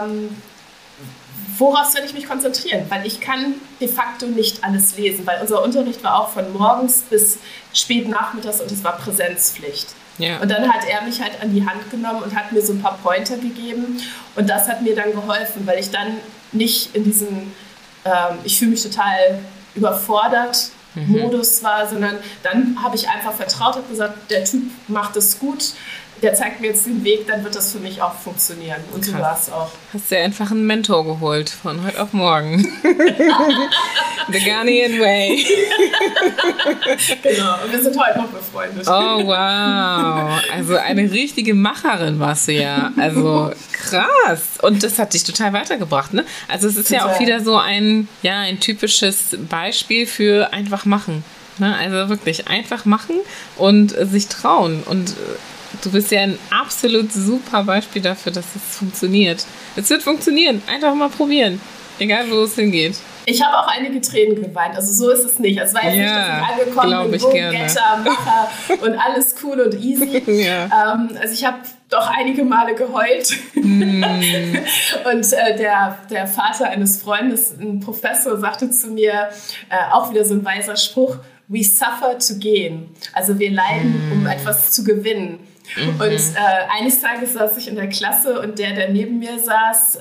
worauf soll ich mich konzentrieren? Weil ich kann de facto nicht alles lesen, weil unser Unterricht war auch von morgens bis spät nachmittags und es war Präsenzpflicht. Ja. Und dann hat er mich halt an die Hand genommen und hat mir so ein paar Pointer gegeben und das hat mir dann geholfen, weil ich dann nicht in diesem ich fühle mich total überfordert Modus war, sondern dann habe ich einfach vertraut, habe gesagt, der Typ macht es gut, der zeigt mir jetzt den Weg, dann wird das für mich auch funktionieren. Und so war es auch. Hast du ja einfach einen Mentor geholt von heute auf morgen. The Ghanaian Way. Genau, und wir sind heute noch befreundet. Oh, wow. Also eine richtige Macherin warst du ja. Also krass. Und das hat dich total weitergebracht, ne? Also es ist total. Ja auch wieder so ein typisches Beispiel für einfach machen. Ne? Also wirklich einfach machen und sich trauen. Und du bist ja ein absolut super Beispiel dafür, dass es funktioniert. Es wird funktionieren. Einfach mal probieren. Egal, wo es hingeht. Ich habe auch einige Tränen geweint. Also so ist es nicht. Es war jetzt nicht, dass ich angekommen bin, Go-Getter, Macher und alles cool und easy. Ja. Also ich habe doch einige Male geheult. Und der Vater eines Freundes, ein Professor, sagte zu mir, auch wieder so ein weiser Spruch, we suffer to gain. Also wir leiden, um etwas zu gewinnen. Und eines Tages saß ich in der Klasse und der neben mir saß,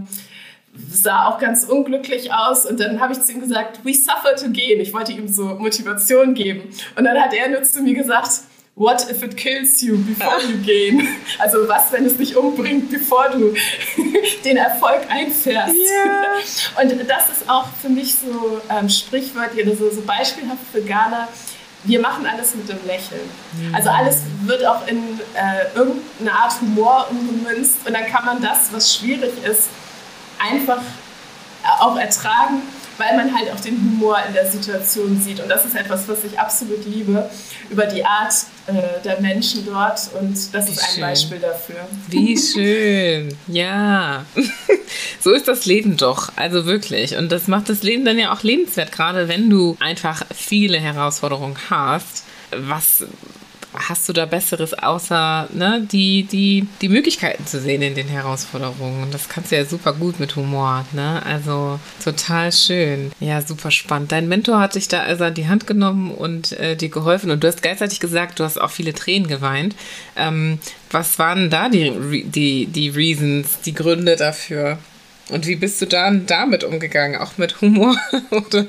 sah auch ganz unglücklich aus. Und dann habe ich zu ihm gesagt, we suffer to gain. Ich wollte ihm so Motivation geben. Und dann hat er nur zu mir gesagt, what if it kills you before you gain? Also was, wenn es dich umbringt, bevor du den Erfolg einfährst? Yeah. Und das ist auch für mich so sprichwörtlich oder so beispielhaft für Ghana. Wir machen alles mit dem Lächeln. Also alles wird auch in irgendeine Art Humor umgemünzt und dann kann man das, was schwierig ist, einfach auch ertragen, weil man halt auch den Humor in der Situation sieht. Und das ist etwas, was ich absolut liebe, über die Art der Menschen dort. Und das ist ein Beispiel dafür. Wie schön, ja. So ist das Leben doch, also wirklich. Und das macht das Leben dann ja auch lebenswert, gerade wenn du einfach viele Herausforderungen hast. Was hast du da Besseres, außer die Möglichkeiten zu sehen in den Herausforderungen? Das kannst du ja super gut mit Humor, ne? Also total schön. Ja, super spannend. Dein Mentor hat dich da also an die Hand genommen und dir geholfen. Und du hast gleichzeitig gesagt, du hast auch viele Tränen geweint. Was waren da die Reasons, die Gründe dafür? Und wie bist du dann damit umgegangen? Auch mit Humor? Oder?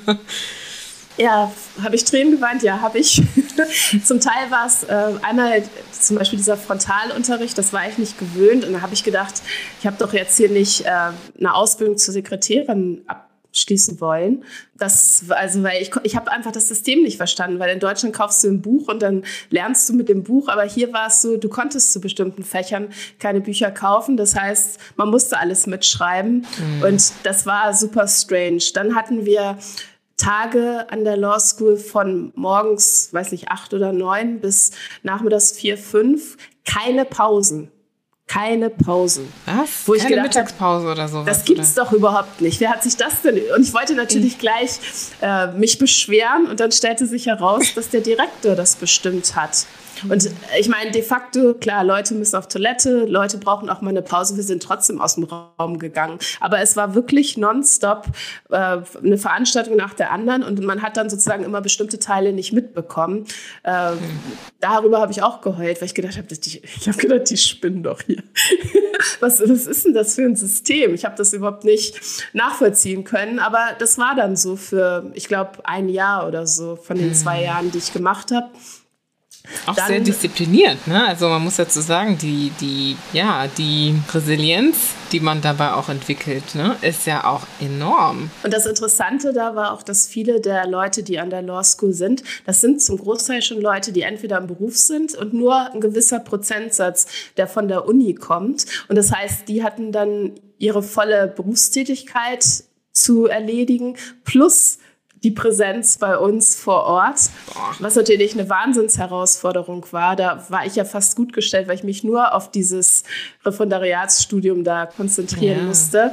Ja, habe ich Tränen geweint? Ja, habe ich. Zum Teil war es einmal zum Beispiel dieser Frontalunterricht, das war ich nicht gewöhnt. Und da habe ich gedacht, ich habe doch jetzt hier nicht eine Ausbildung zur Sekretärin abschließen wollen. Weil ich habe einfach das System nicht verstanden, weil in Deutschland kaufst du ein Buch und dann lernst du mit dem Buch, aber hier war es so, du konntest zu bestimmten Fächern keine Bücher kaufen, das heißt, man musste alles mitschreiben und das war super strange. Dann hatten wir Tage an der Law School von morgens, 8 oder 9 bis nachmittags 4, 5, keine Pausen. Keine Pausen. Was? Wo ich keine gedacht Mittagspause oder sowas? Das gibt's doch überhaupt nicht. Wer hat sich das denn? Und ich wollte natürlich gleich mich beschweren und dann stellte sich heraus, dass der Direktor das bestimmt hat. Und ich meine, de facto, klar, Leute müssen auf Toilette, Leute brauchen auch mal eine Pause, wir sind trotzdem aus dem Raum gegangen. Aber es war wirklich nonstop eine Veranstaltung nach der anderen und man hat dann sozusagen immer bestimmte Teile nicht mitbekommen. Darüber habe ich auch geheult, weil ich gedacht habe, die spinnen doch hier. Was ist denn das für ein System? Ich habe das überhaupt nicht nachvollziehen können, aber das war dann so für, ich glaube, ein Jahr oder so von den 2 Jahren, die ich gemacht habe. Auch dann, sehr diszipliniert, ne? Also man muss dazu sagen, die Resilienz, die man dabei auch entwickelt, ne, ist ja auch enorm. Und das Interessante da war auch, dass viele der Leute, die an der Law School sind, das sind zum Großteil schon Leute, die entweder im Beruf sind und nur ein gewisser Prozentsatz, der von der Uni kommt. Und das heißt, die hatten dann ihre volle Berufstätigkeit zu erledigen, plus die Präsenz bei uns vor Ort, was natürlich eine Wahnsinnsherausforderung war. Da war ich ja fast gut gestellt, weil ich mich nur auf dieses Referendariatsstudium da konzentrieren musste.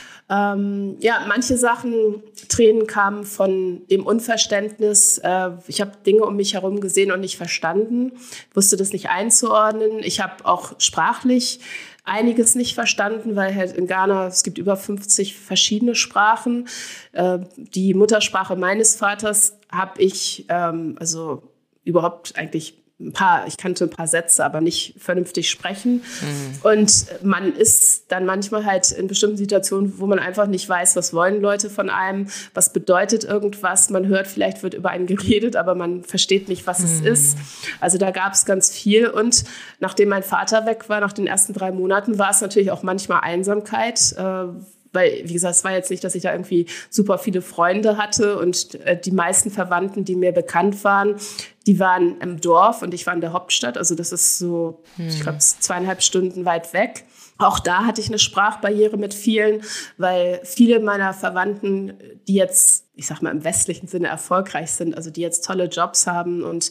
Manche Tränen kamen von dem Unverständnis. Ich habe Dinge um mich herum gesehen und nicht verstanden, wusste das nicht einzuordnen. Ich habe auch sprachlich einiges nicht verstanden, weil halt in Ghana, es gibt über 50 verschiedene Sprachen. Die Muttersprache meines Vaters habe ich überhaupt eigentlich ich kannte ein paar Sätze, aber nicht vernünftig sprechen. Und man ist dann manchmal halt in bestimmten Situationen, wo man einfach nicht weiß, was wollen Leute von einem, was bedeutet irgendwas. Man hört, vielleicht wird über einen geredet, aber man versteht nicht, was es ist. Also da gab es ganz viel. Und nachdem mein Vater weg war, nach den ersten 3 Monaten, war es natürlich auch manchmal Einsamkeit, weil, wie gesagt, es war jetzt nicht, dass ich da irgendwie super viele Freunde hatte und die meisten Verwandten, die mir bekannt waren, die waren im Dorf und ich war in der Hauptstadt. Also das ist so, ich glaube, 2,5 Stunden weit weg. Auch da hatte ich eine Sprachbarriere mit vielen, weil viele meiner Verwandten, die jetzt, ich sag mal, im westlichen Sinne erfolgreich sind, also die jetzt tolle Jobs haben und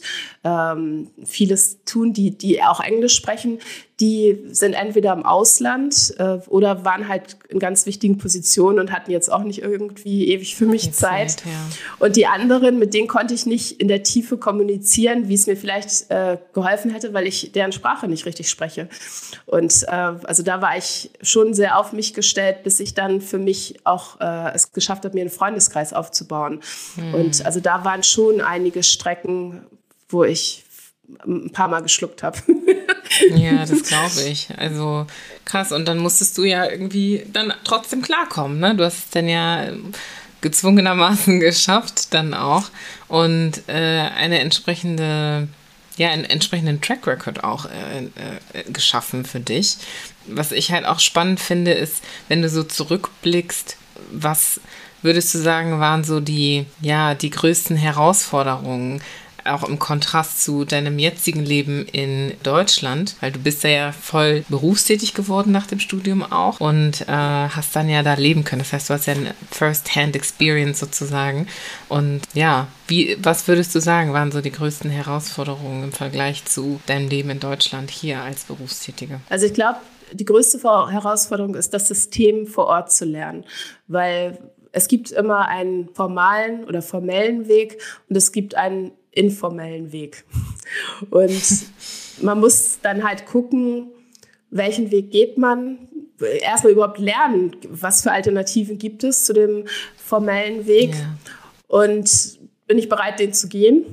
vieles tun, die auch Englisch sprechen, die sind entweder im Ausland oder waren halt in ganz wichtigen Positionen und hatten jetzt auch nicht irgendwie ewig für mich Zeit. Ja. Und die anderen, mit denen konnte ich nicht in der Tiefe kommunizieren, wie es mir vielleicht geholfen hätte, weil ich deren Sprache nicht richtig spreche. Und also da war ich schon sehr auf mich gestellt, bis ich dann für mich auch es geschafft habe, mir einen Freundeskreis aufzubauen. Und also da waren schon einige Strecken, wo ich ein paar Mal geschluckt habe. Ja, das glaube ich. Also krass. Und dann musstest du ja irgendwie dann trotzdem klarkommen, ne? Du hast es dann ja gezwungenermaßen geschafft dann auch und einen entsprechenden Track Record auch geschaffen für dich. Was ich halt auch spannend finde, ist, wenn du so zurückblickst, was würdest du sagen, waren so die größten Herausforderungen, auch im Kontrast zu deinem jetzigen Leben in Deutschland, weil du bist ja voll berufstätig geworden nach dem Studium auch und hast dann ja da leben können. Das heißt, du hast ja eine First-Hand-Experience sozusagen. Und ja, was würdest du sagen, waren so die größten Herausforderungen im Vergleich zu deinem Leben in Deutschland hier als Berufstätige? Also ich glaube, die größte Herausforderung ist, das System vor Ort zu lernen, weil es gibt immer einen formalen oder formellen Weg und es gibt einen informellen Weg. Und man muss dann halt gucken, welchen Weg geht man. Erstmal überhaupt lernen, was für Alternativen gibt es zu dem formellen Weg. Ja. Und bin ich bereit, den zu gehen?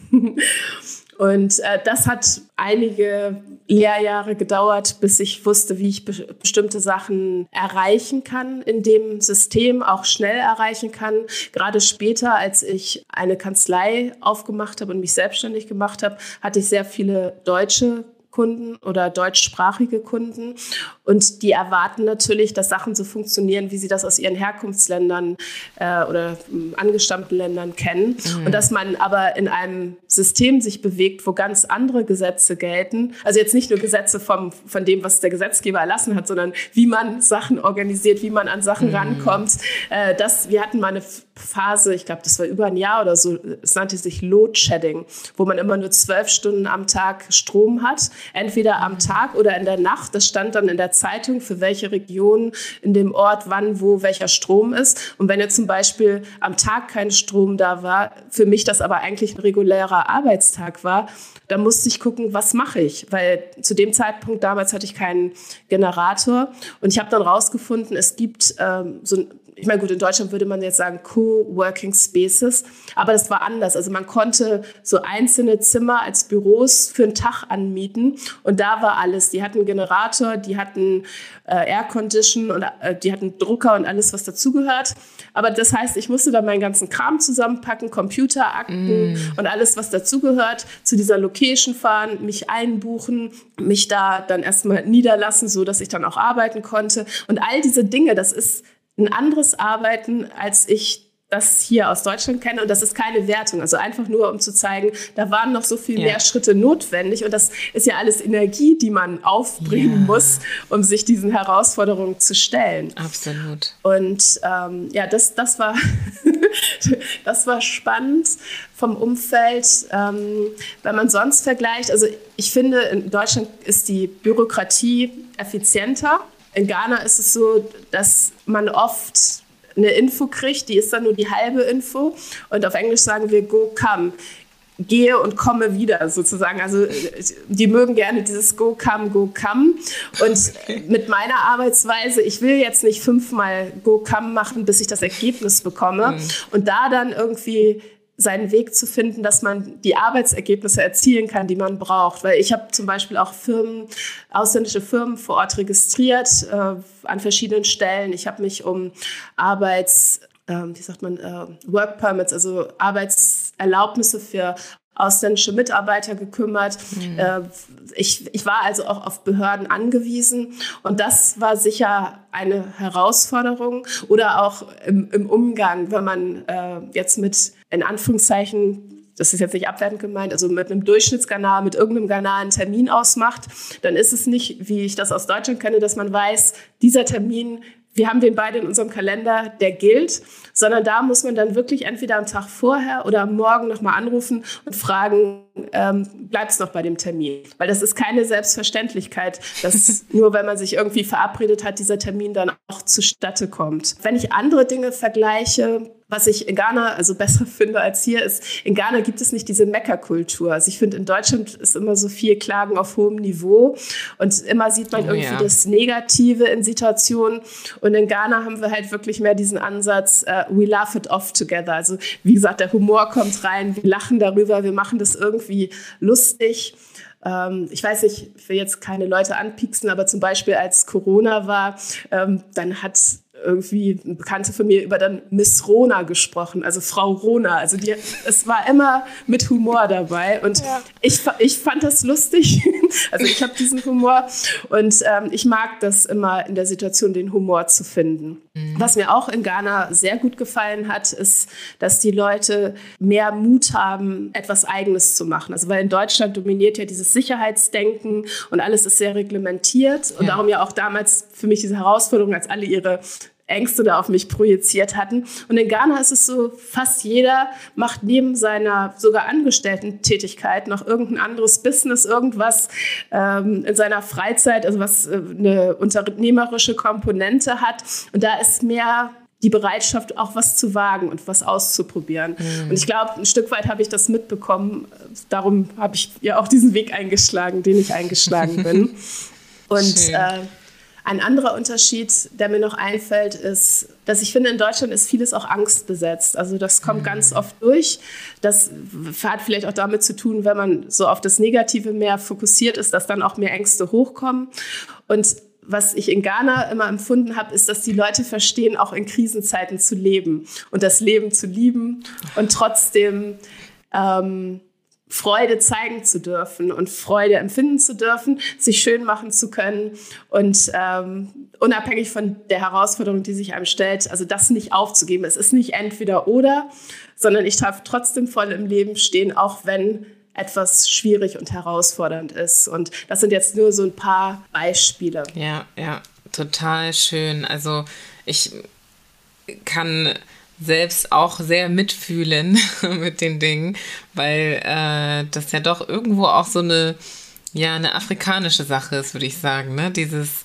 Und das hat einige Lehrjahre gedauert, bis ich wusste, wie ich bestimmte Sachen erreichen kann, in dem System auch schnell erreichen kann. Gerade später, als ich eine Kanzlei aufgemacht habe und mich selbstständig gemacht habe, hatte ich sehr viele deutsche Kunden oder deutschsprachige Kunden und die erwarten natürlich, dass Sachen so funktionieren, wie sie das aus ihren Herkunftsländern oder angestammten Ländern kennen und dass man aber in einem System sich bewegt, wo ganz andere Gesetze gelten, also jetzt nicht nur Gesetze von dem, was der Gesetzgeber erlassen hat, sondern wie man Sachen organisiert, wie man an Sachen rankommt. Wir hatten mal eine Phase, ich glaube, das war über ein Jahr oder so, es nannte sich Load Shedding, wo man immer nur 12 Stunden am Tag Strom hat, entweder am Tag oder in der Nacht. Das stand dann in der Zeitung, für welche Region in dem Ort, wann, wo, welcher Strom ist. Und wenn jetzt zum Beispiel am Tag kein Strom da war, für mich das aber eigentlich ein regulärer Arbeitstag war, dann musste ich gucken, was mache ich? Weil zu dem Zeitpunkt damals hatte ich keinen Generator und ich habe dann rausgefunden, es gibt ich meine, gut, in Deutschland würde man jetzt sagen Co-Working Spaces, aber das war anders. Also man konnte so einzelne Zimmer als Büros für einen Tag anmieten und da war alles. Die hatten einen Generator, die hatten Aircondition und die hatten Drucker und alles, was dazugehört. Aber das heißt, ich musste dann meinen ganzen Kram zusammenpacken, Computerakten und alles, was dazugehört, zu dieser Location fahren, mich einbuchen, mich da dann erstmal niederlassen, so dass ich dann auch arbeiten konnte. Und all diese Dinge, das ist ein anderes Arbeiten, als ich das hier aus Deutschland kenne. Und das ist keine Wertung. Also einfach nur, um zu zeigen, da waren noch so viel mehr Schritte notwendig. Und das ist ja alles Energie, die man aufbringen muss, um sich diesen Herausforderungen zu stellen. Absolut. Und das war, das war spannend vom Umfeld. Wenn man sonst vergleicht, also ich finde, in Deutschland ist die Bürokratie effizienter. In Ghana ist es so, dass man oft eine Info kriegt, die ist dann nur die halbe Info. Und auf Englisch sagen wir go, come. Gehe und komme wieder sozusagen. Also die mögen gerne dieses go, come, go, come. Und mit meiner Arbeitsweise, ich will jetzt nicht 5-mal go, come machen, bis ich das Ergebnis bekomme. Und da dann irgendwie seinen Weg zu finden, dass man die Arbeitsergebnisse erzielen kann, die man braucht. Weil ich habe zum Beispiel auch ausländische Firmen vor Ort registriert, an verschiedenen Stellen. Ich habe mich um Work Permits, also Arbeitserlaubnisse für ausländische Mitarbeiter gekümmert. Ich war also auch auf Behörden angewiesen und das war sicher eine Herausforderung oder auch im Umgang, wenn man jetzt mit, in Anführungszeichen, das ist jetzt nicht abwertend gemeint, also mit einem Durchschnittskanal, mit irgendeinem Kanal einen Termin ausmacht, dann ist es nicht, wie ich das aus Deutschland kenne, dass man weiß, dieser Termin, wir haben den beide in unserem Kalender, der gilt, sondern da muss man dann wirklich entweder am Tag vorher oder am Morgen nochmal anrufen und fragen, bleibt es noch bei dem Termin? Weil das ist keine Selbstverständlichkeit, dass nur wenn man sich irgendwie verabredet hat, dieser Termin dann auch zustatte kommt. Wenn ich andere Dinge vergleiche, was ich in Ghana also besser finde als hier, ist, in Ghana gibt es nicht diese Meckerkultur. Also ich finde, in Deutschland ist immer so viel Klagen auf hohem Niveau und immer sieht man das Negative in Situationen. Und in Ghana haben wir halt wirklich mehr diesen Ansatz, we laugh it off together. Also wie gesagt, der Humor kommt rein, wir lachen darüber, wir machen das irgendwie lustig. Ich weiß nicht, ich will jetzt keine Leute anpieksen, aber zum Beispiel als Corona war, dann hat irgendwie eine Bekannte von mir über dann Miss Rona gesprochen, also Frau Rona. Also es war immer mit Humor dabei und ich fand das lustig. Also ich habe diesen Humor und ich mag das immer in der Situation, den Humor zu finden. Was mir auch in Ghana sehr gut gefallen hat, ist, dass die Leute mehr Mut haben, etwas Eigenes zu machen. Also weil in Deutschland dominiert ja dieses Sicherheitsdenken und alles ist sehr reglementiert und darum ja auch damals für mich diese Herausforderung, als alle ihre Ängste da auf mich projiziert hatten. Und in Ghana ist es so, fast jeder macht neben seiner sogar Angestellten-Tätigkeit noch irgendein anderes Business, irgendwas in seiner Freizeit, also was eine unternehmerische Komponente hat. Und da ist mehr die Bereitschaft, auch was zu wagen und was auszuprobieren. Und ich glaube, ein Stück weit habe ich das mitbekommen. Darum habe ich ja auch diesen Weg eingeschlagen, den ich eingeschlagen bin. Und ein anderer Unterschied, der mir noch einfällt, ist, dass ich finde, in Deutschland ist vieles auch angstbesetzt. Also das kommt ganz oft durch. Das hat vielleicht auch damit zu tun, wenn man so auf das Negative mehr fokussiert ist, dass dann auch mehr Ängste hochkommen. Und was ich in Ghana immer empfunden habe, ist, dass die Leute verstehen, auch in Krisenzeiten zu leben und das Leben zu lieben und trotzdem Freude zeigen zu dürfen und Freude empfinden zu dürfen, sich schön machen zu können und unabhängig von der Herausforderung, die sich einem stellt, also das nicht aufzugeben. Es ist nicht entweder oder, sondern ich darf trotzdem voll im Leben stehen, auch wenn etwas schwierig und herausfordernd ist. Und das sind jetzt nur so ein paar Beispiele. Ja, total schön. Also ich kann selbst auch sehr mitfühlen mit den Dingen, weil das ja doch irgendwo auch so eine afrikanische Sache ist, würde ich sagen. Ne? Dieses,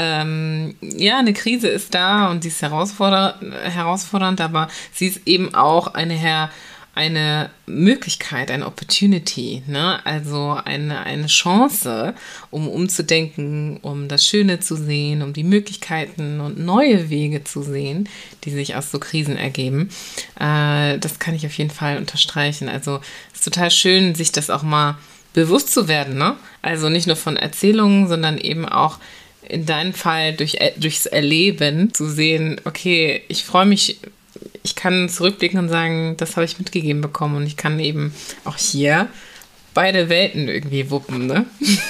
eine Krise ist da und die ist herausfordernd, aber sie ist eben auch eine eine Möglichkeit, eine Opportunity, ne? Also eine Chance, um umzudenken, um das Schöne zu sehen, um die Möglichkeiten und neue Wege zu sehen, die sich aus so Krisen ergeben. Das kann ich auf jeden Fall unterstreichen. Also es ist total schön, sich das auch mal bewusst zu werden, ne? Also nicht nur von Erzählungen, sondern eben auch in deinem Fall durchs Erleben zu sehen, okay, ich freue mich, ich kann zurückblicken und sagen, das habe ich mitgegeben bekommen und ich kann eben auch hier beide Welten irgendwie wuppen, ne?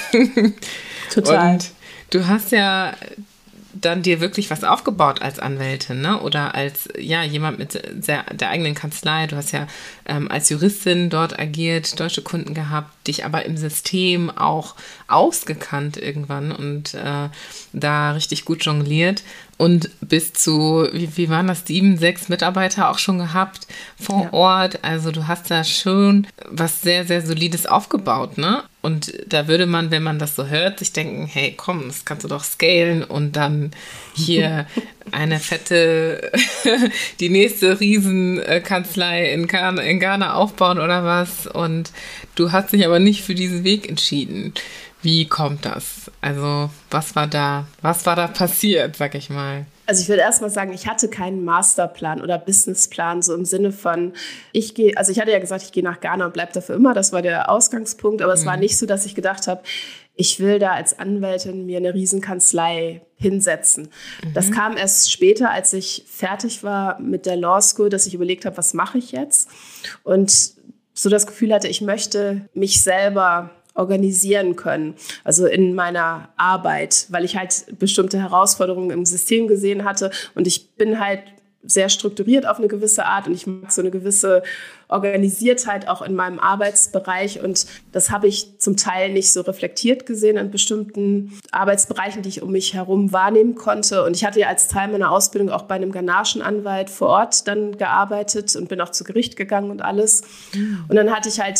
Total. Und du hast ja dann dir wirklich was aufgebaut als Anwältin, ne? Oder als jemand mit der eigenen Kanzlei. Du hast ja als Juristin dort agiert, deutsche Kunden gehabt, dich aber im System auch ausgekannt irgendwann und da richtig gut jongliert und bis zu, wie waren das, 7, 6 Mitarbeiter auch schon gehabt vor Ort. Also du hast da schon was sehr, sehr Solides aufgebaut, ne? Und da würde man, wenn man das so hört, sich denken, hey, komm, das kannst du doch scalen und dann hier eine fette, die nächste Riesenkanzlei in Ghana aufbauen oder was. Und du hast dich aber nicht für diesen Weg entschieden. Wie kommt das? Also was war da passiert, sag ich mal? Also ich würde erstmal sagen, ich hatte keinen Masterplan oder Businessplan, so im Sinne von, ich hatte ja gesagt, ich gehe nach Ghana und bleibe da für immer, das war der Ausgangspunkt, aber es war nicht so, dass ich gedacht habe, ich will da als Anwältin mir eine Riesenkanzlei hinsetzen. Das kam erst später, als ich fertig war mit der Law School, dass ich überlegt habe, was mache ich jetzt? Und so das Gefühl hatte, ich möchte mich selber organisieren können, also in meiner Arbeit, weil ich halt bestimmte Herausforderungen im System gesehen hatte und ich bin halt sehr strukturiert auf eine gewisse Art und ich mag so eine gewisse Organisiertheit auch in meinem Arbeitsbereich und das habe ich zum Teil nicht so reflektiert gesehen in bestimmten Arbeitsbereichen, die ich um mich herum wahrnehmen konnte und ich hatte ja als Teil meiner Ausbildung auch bei einem ghanaischen Anwalt vor Ort dann gearbeitet und bin auch zu Gericht gegangen und alles und dann hatte ich halt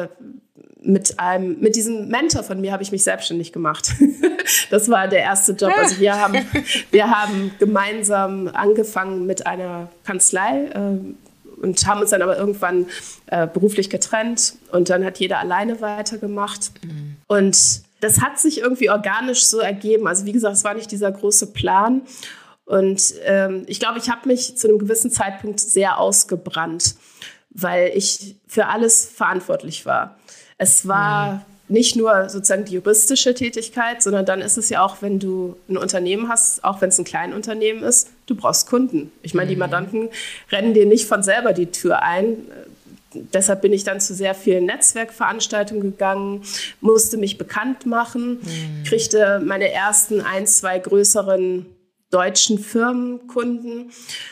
mit diesem Mentor von mir habe ich mich selbstständig gemacht. Das war der erste Job. Also wir haben gemeinsam angefangen mit einer Kanzlei und haben uns dann aber irgendwann beruflich getrennt und dann hat jeder alleine weitergemacht. Und das hat sich irgendwie organisch so ergeben. Also wie gesagt, es war nicht dieser große Plan. Und ich glaube, ich habe mich zu einem gewissen Zeitpunkt sehr ausgebrannt, weil ich für alles verantwortlich war. Es war nicht nur sozusagen die juristische Tätigkeit, sondern dann ist es ja auch, wenn du ein Unternehmen hast, auch wenn es ein Kleinunternehmen ist, du brauchst Kunden. Ich meine, die Mandanten rennen dir nicht von selber die Tür ein. Deshalb bin ich dann zu sehr vielen Netzwerkveranstaltungen gegangen, musste mich bekannt machen, kriegte meine ersten 1, 2 größeren deutschen Firmenkunden,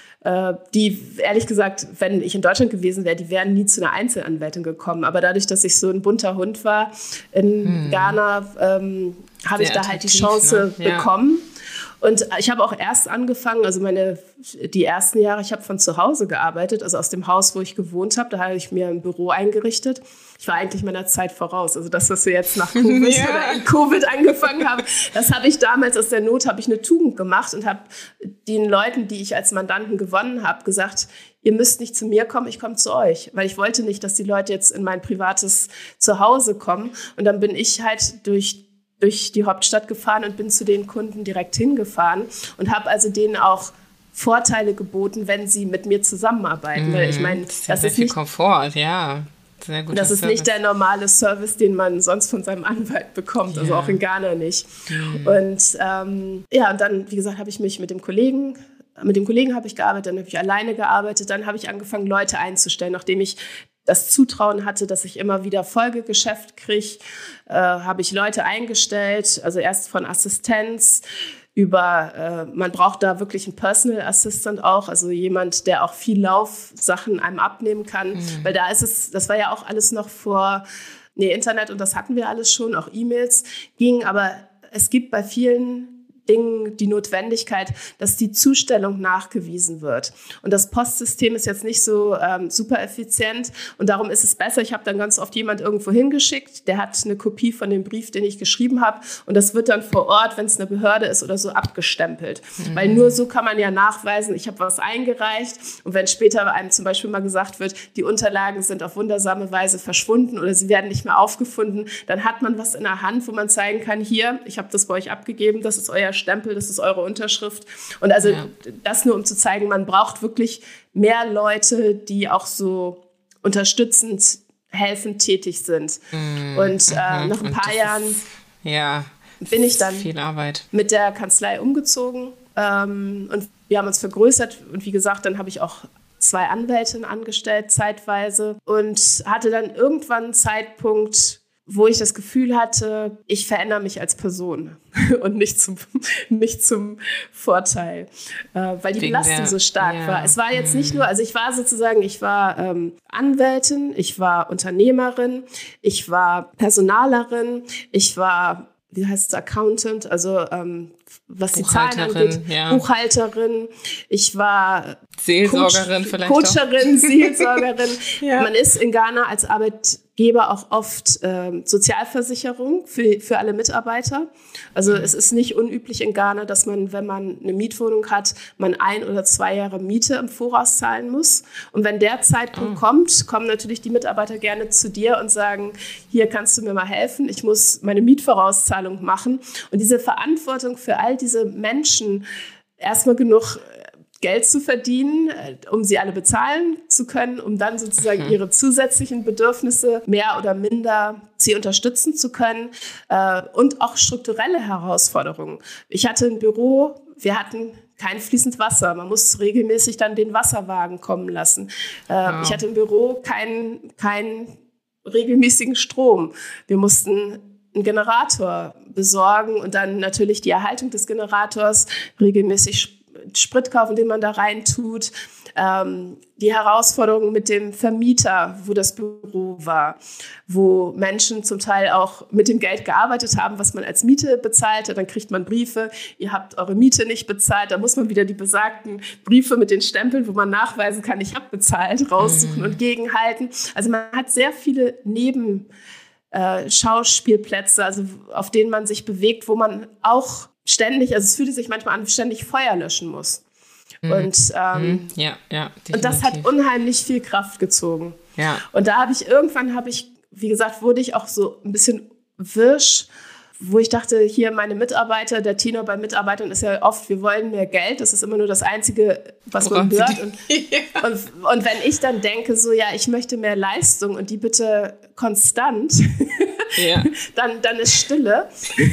die, ehrlich gesagt, wenn ich in Deutschland gewesen wäre, die wären nie zu einer Einzelanwältin gekommen. Aber dadurch, dass ich so ein bunter Hund war in Ghana, habe ich da halt die Chance bekommen. Und ich habe auch erst angefangen, also die ersten Jahre, ich habe von zu Hause gearbeitet, also aus dem Haus, wo ich gewohnt habe, da habe ich mir ein Büro eingerichtet. Ich war eigentlich meiner Zeit voraus. Also das, was wir jetzt nach Covid oder in Covid angefangen haben, das habe ich damals aus der Not, habe ich eine Tugend gemacht und habe den Leuten, die ich als Mandanten gewonnen habe, gesagt, ihr müsst nicht zu mir kommen, ich komme zu euch. Weil ich wollte nicht, dass die Leute jetzt in mein privates Zuhause kommen. Und dann bin ich halt durch die Hauptstadt gefahren und bin zu den Kunden direkt hingefahren und habe also denen auch Vorteile geboten, wenn sie mit mir zusammenarbeiten. Weil ich meine, das ist nicht Komfort, ja. Sehr gut. Das ist Service. Nicht der normale Service, den man sonst von seinem Anwalt bekommt, also auch in Ghana nicht. Und und dann, wie gesagt, habe ich mich mit dem Kollegen habe ich gearbeitet, dann habe ich alleine gearbeitet, dann habe ich angefangen, Leute einzustellen, nachdem ich das Zutrauen hatte, dass ich immer wieder Folgegeschäft kriege, habe ich Leute eingestellt, also erst von Assistenz über, man braucht da wirklich einen Personal Assistant auch, also jemand, der auch viel Laufsachen einem abnehmen kann, weil das war ja auch alles noch vor Internet und das hatten wir alles schon, auch E-Mails ging, aber es gibt bei vielen Dingen die Notwendigkeit, dass die Zustellung nachgewiesen wird. Und das Postsystem ist jetzt nicht so super effizient und darum ist es besser. Ich habe dann ganz oft jemand irgendwo hingeschickt, der hat eine Kopie von dem Brief, den ich geschrieben habe und das wird dann vor Ort, wenn es eine Behörde ist oder so, abgestempelt. Weil nur so kann man ja nachweisen, ich habe was eingereicht und wenn später einem zum Beispiel mal gesagt wird, die Unterlagen sind auf wundersame Weise verschwunden oder sie werden nicht mehr aufgefunden, dann hat man was in der Hand, wo man zeigen kann, hier, ich habe das bei euch abgegeben, das ist euer Stempel, das ist eure Unterschrift. Und also das nur, um zu zeigen, man braucht wirklich mehr Leute, die auch so unterstützend, helfend tätig sind. Und nach ein paar Jahren bin ich dann mit der Kanzlei umgezogen und wir haben uns vergrößert und wie gesagt, dann habe ich auch 2 Anwältinnen angestellt zeitweise und hatte dann irgendwann einen Zeitpunkt, wo ich das Gefühl hatte, ich verändere mich als Person und nicht zum Vorteil, weil die Belastung so stark war. Es war jetzt nicht nur, also ich war Anwältin, ich war Unternehmerin, ich war Personalerin, ich war, wie heißt es, Accountant, also was die Zahlen angeht, Buchhalterin, ich war Seelsorgerin vielleicht Coacherin, Seelsorgerin. Man ist in Ghana als Arbeitgeber auch oft Sozialversicherung für alle Mitarbeiter. Also es ist nicht unüblich in Ghana, dass man, wenn man eine Mietwohnung hat, man 1 oder 2 Jahre Miete im Voraus zahlen muss. Und wenn der Zeitpunkt kommt, kommen natürlich die Mitarbeiter gerne zu dir und sagen, hier kannst du mir mal helfen, ich muss meine Mietvorauszahlung machen. Und diese Verantwortung für all diese Menschen, erstmal genug Geld zu verdienen, um sie alle bezahlen zu können, um dann sozusagen ihre zusätzlichen Bedürfnisse mehr oder minder sie unterstützen zu können und auch strukturelle Herausforderungen. Ich hatte ein Büro, wir hatten kein fließend Wasser. Man muss regelmäßig dann den Wasserwagen kommen lassen. Ich hatte im Büro keinen regelmäßigen Strom. Wir mussten einen Generator besorgen und dann natürlich die Erhaltung des Generators, regelmäßig Sprit kaufen, den man da rein tut, die Herausforderungen mit dem Vermieter, wo das Büro war, wo Menschen zum Teil auch mit dem Geld gearbeitet haben, was man als Miete bezahlte. Dann kriegt man Briefe, ihr habt eure Miete nicht bezahlt. Da muss man wieder die besagten Briefe mit den Stempeln, wo man nachweisen kann, ich habe bezahlt, raussuchen und gegenhalten. Also man hat sehr viele Schauspielplätze, also auf denen man sich bewegt, wo man auch ständig, also es fühlte sich manchmal an, ständig Feuer löschen muss. Und das hat unheimlich viel Kraft gezogen. Ja. Und da wie gesagt, wurde ich auch so ein bisschen wirsch, wo ich dachte, hier meine Mitarbeiter, der Tenor bei Mitarbeitern ist ja oft, wir wollen mehr Geld, das ist immer nur das Einzige, was man hört. Und wenn ich dann denke, so ja, ich möchte mehr Leistung und die bitte konstant, dann ist Stille.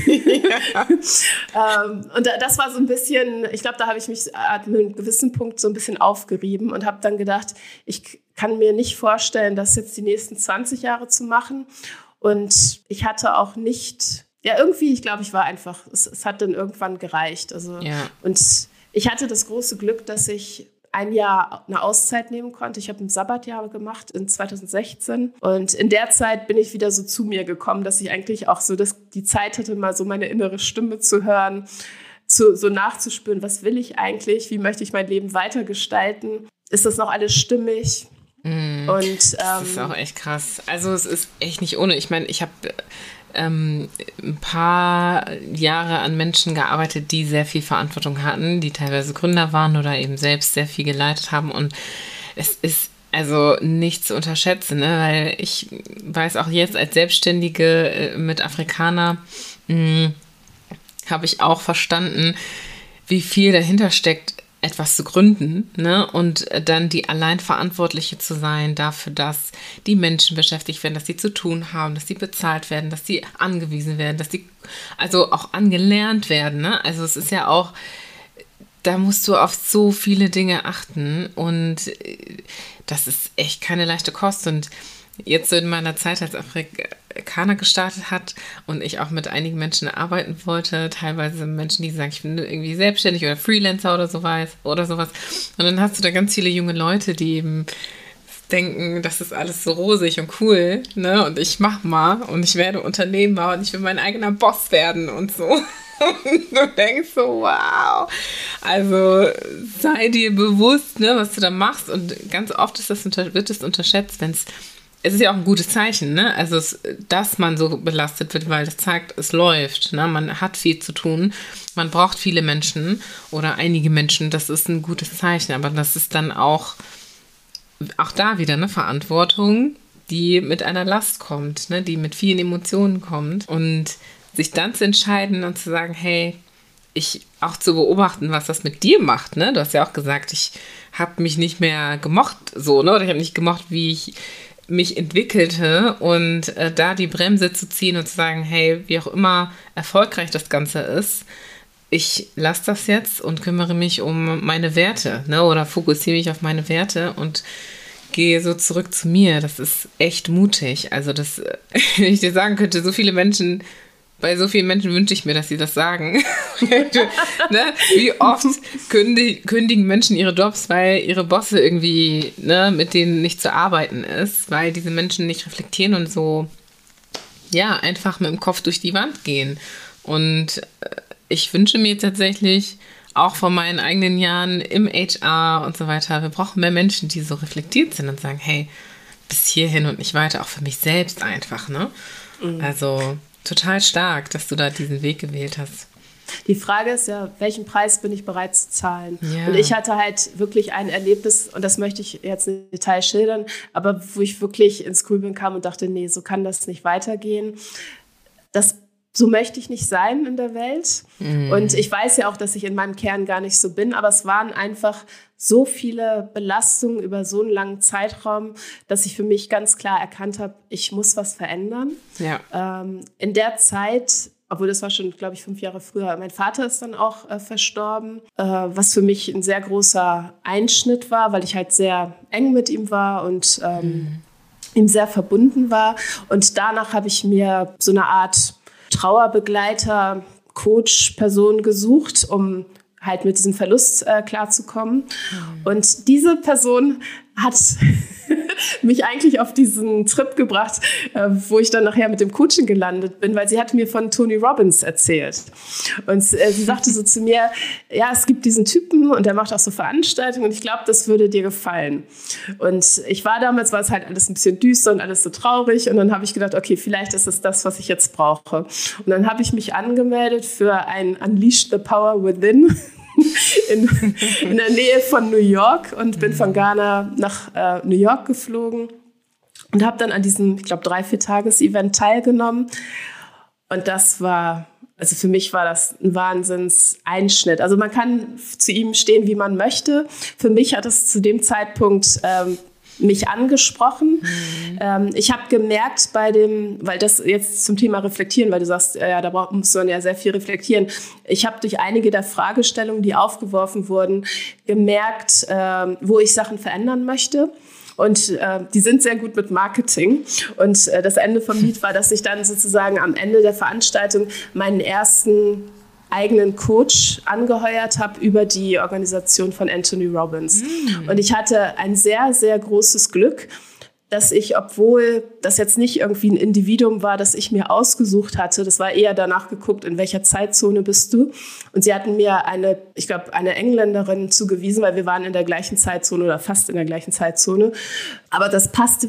Und das war so ein bisschen, ich glaube, da habe ich mich an einem gewissen Punkt so ein bisschen aufgerieben und habe dann gedacht, ich kann mir nicht vorstellen, das jetzt die nächsten 20 Jahre zu machen. Und ich hatte auch nicht... Ja, irgendwie, ich glaube, es hat dann irgendwann gereicht. Also, und ich hatte das große Glück, dass ich ein Jahr eine Auszeit nehmen konnte. Ich habe ein Sabbatjahr gemacht in 2016 und in der Zeit bin ich wieder so zu mir gekommen, dass ich eigentlich auch so die Zeit hatte, mal so meine innere Stimme zu hören, so nachzuspüren, was will ich eigentlich, wie möchte ich mein Leben weitergestalten, ist das noch alles stimmig? Und das ist auch echt krass. Also es ist echt nicht ohne. Ich meine, ich habe ein paar Jahre an Menschen gearbeitet, die sehr viel Verantwortung hatten, die teilweise Gründer waren oder eben selbst sehr viel geleitet haben. Und es ist also nicht zu unterschätzen, ne? Weil ich weiß auch jetzt als Selbstständige mit Afrikaner habe ich auch verstanden, wie viel dahinter steckt, etwas zu gründen, ne? Und dann die Alleinverantwortliche zu sein dafür, dass die Menschen beschäftigt werden, dass sie zu tun haben, dass sie bezahlt werden, dass sie angewiesen werden, dass sie also auch angelernt werden, ne? Also es ist ja auch, da musst du auf so viele Dinge achten und das ist echt keine leichte Kost. Und jetzt so in meiner Zeit als Afrikaner gestartet hat und ich auch mit einigen Menschen arbeiten wollte, teilweise Menschen, die sagen, ich bin irgendwie selbstständig oder Freelancer oder sowas. Und dann hast du da ganz viele junge Leute, die eben denken, das ist alles so rosig und cool, ne? Und ich mach mal und ich werde Unternehmer und ich will mein eigener Boss werden und so. Und du denkst so, wow. Also sei dir bewusst, ne, was du da machst. Und ganz oft ist wird es unterschätzt, es ist ja auch ein gutes Zeichen, ne? Also, dass man so belastet wird, weil das zeigt, es läuft, ne? Man hat viel zu tun, man braucht viele Menschen oder einige Menschen, das ist ein gutes Zeichen. Aber das ist dann auch da wieder eine Verantwortung, die mit einer Last kommt, ne? Die mit vielen Emotionen kommt. Und sich dann zu entscheiden und zu sagen, hey, auch zu beobachten, was das mit dir macht, ne? Du hast ja auch gesagt, ich habe mich nicht mehr gemocht, so, ne? Oder ich habe nicht gemocht, wie ich mich entwickelte und da die Bremse zu ziehen und zu sagen, hey, wie auch immer erfolgreich das Ganze ist, ich lasse das jetzt und kümmere mich um meine Werte, ne? Oder fokussiere mich auf meine Werte und gehe so zurück zu mir. Das ist echt mutig. Also das, wenn ich dir sagen könnte, bei so vielen Menschen wünsche ich mir, dass sie das sagen. Ne? Wie oft kündigen Menschen ihre Jobs, weil ihre Bosse irgendwie, ne, mit denen nicht zu arbeiten ist, weil diese Menschen nicht reflektieren und so, ja, einfach mit dem Kopf durch die Wand gehen. Und ich wünsche mir tatsächlich auch von meinen eigenen Jahren im HR und so weiter, wir brauchen mehr Menschen, die so reflektiert sind und sagen, hey, bis hierhin und nicht weiter, auch für mich selbst einfach, ne? Also total stark, dass du da diesen Weg gewählt hast. Die Frage ist ja, welchen Preis bin ich bereit zu zahlen? Ja. Und ich hatte halt wirklich ein Erlebnis, und das möchte ich jetzt nicht im Detail schildern, aber wo ich wirklich ins Grübeln kam und dachte, nee, so kann das nicht weitergehen. So möchte ich nicht sein in der Welt. Und ich weiß ja auch, dass ich in meinem Kern gar nicht so bin, aber es waren einfach so viele Belastungen über so einen langen Zeitraum, dass ich für mich ganz klar erkannt habe, ich muss was verändern. Ja. In der Zeit, obwohl das war schon, glaube ich, 5 Jahre früher, mein Vater ist dann auch verstorben, was für mich ein sehr großer Einschnitt war, weil ich halt sehr eng mit ihm war und ihm sehr verbunden war. Und danach habe ich mir so eine Art Trauerbegleiter, Coach-Person gesucht, um halt mit diesem Verlust klarzukommen. Und diese Person hat mich eigentlich auf diesen Trip gebracht, wo ich dann nachher mit dem Coaching gelandet bin, weil sie hat mir von Tony Robbins erzählt. Und sie sagte so zu mir, ja, es gibt diesen Typen und der macht auch so Veranstaltungen und ich glaube, das würde dir gefallen. Und damals war es halt alles ein bisschen düster und alles so traurig und dann habe ich gedacht, okay, vielleicht ist es das, was ich jetzt brauche. Und dann habe ich mich angemeldet für ein Unleash the Power Within in der Nähe von New York und bin von Ghana nach New York geflogen und habe dann an diesem, ich glaube, 3-4 Tages-Event teilgenommen. Und das war, also für mich war das ein Wahnsinns-Einschnitt. Also man kann zu ihm stehen, wie man möchte. Für mich hat es zu dem Zeitpunkt mich angesprochen. Ich habe gemerkt weil das jetzt zum Thema Reflektieren, weil du sagst, ja, da muss man ja sehr viel reflektieren. Ich habe durch einige der Fragestellungen, die aufgeworfen wurden, gemerkt, wo ich Sachen verändern möchte. Und die sind sehr gut mit Marketing. Und das Ende vom Lied war, dass ich dann sozusagen am Ende der Veranstaltung meinen ersten eigenen Coach angeheuert habe über die Organisation von Anthony Robbins. Und ich hatte ein sehr, sehr großes Glück, dass ich, obwohl das jetzt nicht irgendwie ein Individuum war, das ich mir ausgesucht hatte, das war eher danach geguckt, in welcher Zeitzone bist du? Und sie hatten mir eine Engländerin zugewiesen, weil wir waren in der gleichen Zeitzone oder fast in der gleichen Zeitzone. Aber das passte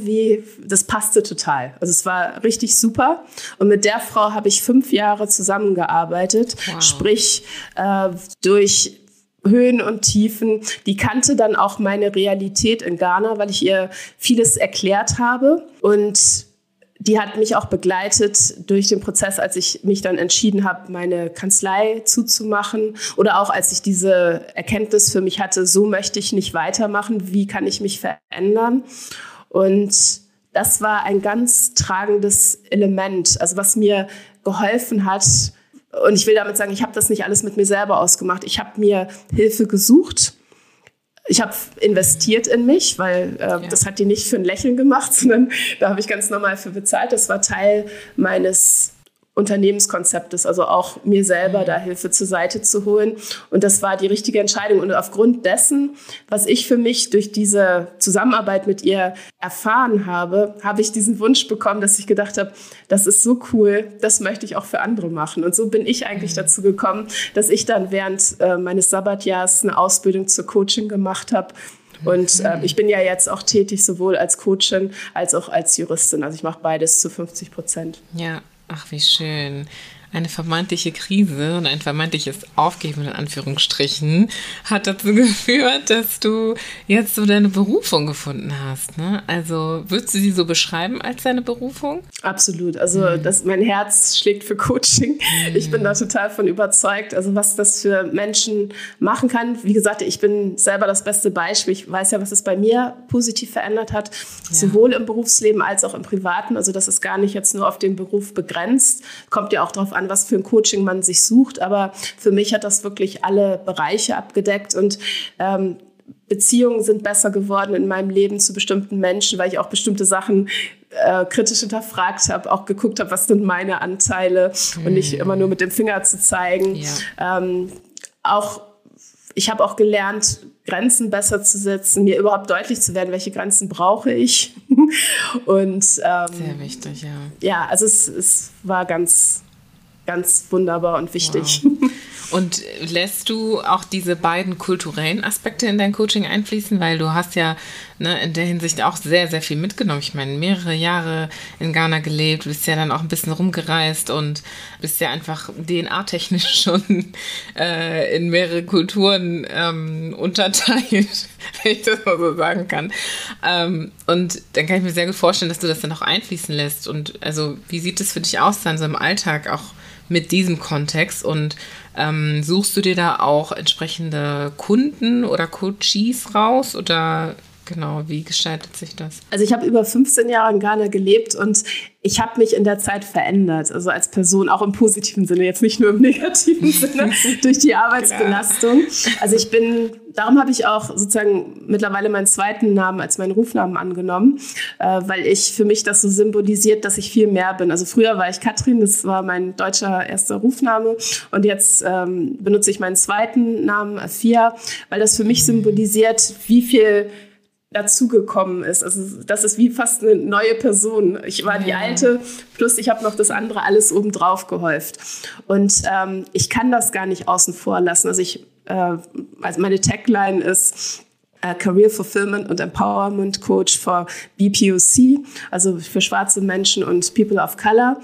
total. Also es war richtig super. Und mit der Frau habe ich 5 Jahre zusammengearbeitet. Wow. Sprich, durch Höhen und Tiefen. Die kannte dann auch meine Realität in Ghana, weil ich ihr vieles erklärt habe. Und die hat mich auch begleitet durch den Prozess, als ich mich dann entschieden habe, meine Kanzlei zuzumachen. Oder auch als ich diese Erkenntnis für mich hatte, so möchte ich nicht weitermachen. Wie kann ich mich verändern? Und das war ein ganz tragendes Element, also was mir geholfen hat. Und ich will damit sagen, ich habe das nicht alles mit mir selber ausgemacht. Ich habe mir Hilfe gesucht. Ich habe investiert in mich, weil das hat die nicht für ein Lächeln gemacht, sondern da habe ich ganz normal für bezahlt. Das war Teil meines Unternehmenskonzeptes, also auch mir selber da Hilfe zur Seite zu holen. Und das war die richtige Entscheidung. Und aufgrund dessen, was ich für mich durch diese Zusammenarbeit mit ihr erfahren habe, habe ich diesen Wunsch bekommen, dass ich gedacht habe, das ist so cool, das möchte ich auch für andere machen. Und so bin ich eigentlich dazu gekommen, dass ich dann während meines Sabbatjahres eine Ausbildung zur Coaching gemacht habe. Und ich bin ja jetzt auch tätig, sowohl als Coachin als auch als Juristin. Also ich mache beides zu 50%. Ja, ach wie schön. Eine vermeintliche Krise und ein vermeintliches Aufgeben in Anführungsstrichen hat dazu geführt, dass du jetzt so deine Berufung gefunden hast, ne? Also würdest du sie so beschreiben als deine Berufung? Absolut. Also mein Herz schlägt für Coaching. Ich bin da total von überzeugt, also was das für Menschen machen kann. Wie gesagt, ich bin selber das beste Beispiel. Ich weiß ja, was es bei mir positiv verändert hat, sowohl im Berufsleben als auch im Privaten. Also das ist gar nicht jetzt nur auf den Beruf begrenzt. Kommt ja auch darauf an, was für ein Coaching man sich sucht. Aber für mich hat das wirklich alle Bereiche abgedeckt und Beziehungen sind besser geworden in meinem Leben zu bestimmten Menschen, weil ich auch bestimmte Sachen kritisch hinterfragt habe, auch geguckt habe, was sind meine Anteile und nicht immer nur mit dem Finger zu zeigen. Ja. Ich habe auch gelernt, Grenzen besser zu setzen, mir überhaupt deutlich zu werden, welche Grenzen brauche ich. Und sehr wichtig, ja. Ja, also es war ganz wunderbar und wichtig. Wow. Und lässt du auch diese beiden kulturellen Aspekte in dein Coaching einfließen? Weil du hast ja in der Hinsicht auch sehr, sehr viel mitgenommen. Ich meine, mehrere Jahre in Ghana gelebt, bist ja dann auch ein bisschen rumgereist und bist ja einfach DNA-technisch schon in mehrere Kulturen unterteilt, wenn ich das mal so sagen kann. Und dann kann ich mir sehr gut vorstellen, dass du das dann auch einfließen lässt. Und also, wie sieht es für dich aus dann so im Alltag auch mit diesem Kontext und suchst du dir da auch entsprechende Kunden oder Coaches raus oder genau, wie gestaltet sich das? Also ich habe über 15 Jahre in Ghana gelebt und ich habe mich in der Zeit verändert, also als Person, auch im positiven Sinne, jetzt nicht nur im negativen Sinne, durch die Arbeitsbelastung. Also darum habe ich auch sozusagen mittlerweile meinen zweiten Namen als meinen Rufnamen angenommen, weil ich für mich das so symbolisiert, dass ich viel mehr bin. Also früher war ich Katrin, das war mein deutscher erster Rufname und jetzt benutze ich meinen zweiten Namen, Afia, weil das für mich symbolisiert, wie viel dazugekommen ist. Also das ist wie fast eine neue Person. Ich war die alte, plus ich habe noch das andere alles obendrauf gehäuft. Und ich kann das gar nicht außen vor lassen. Also meine Tagline ist Career Fulfillment und Empowerment Coach for BPOC, also für schwarze Menschen und People of Color.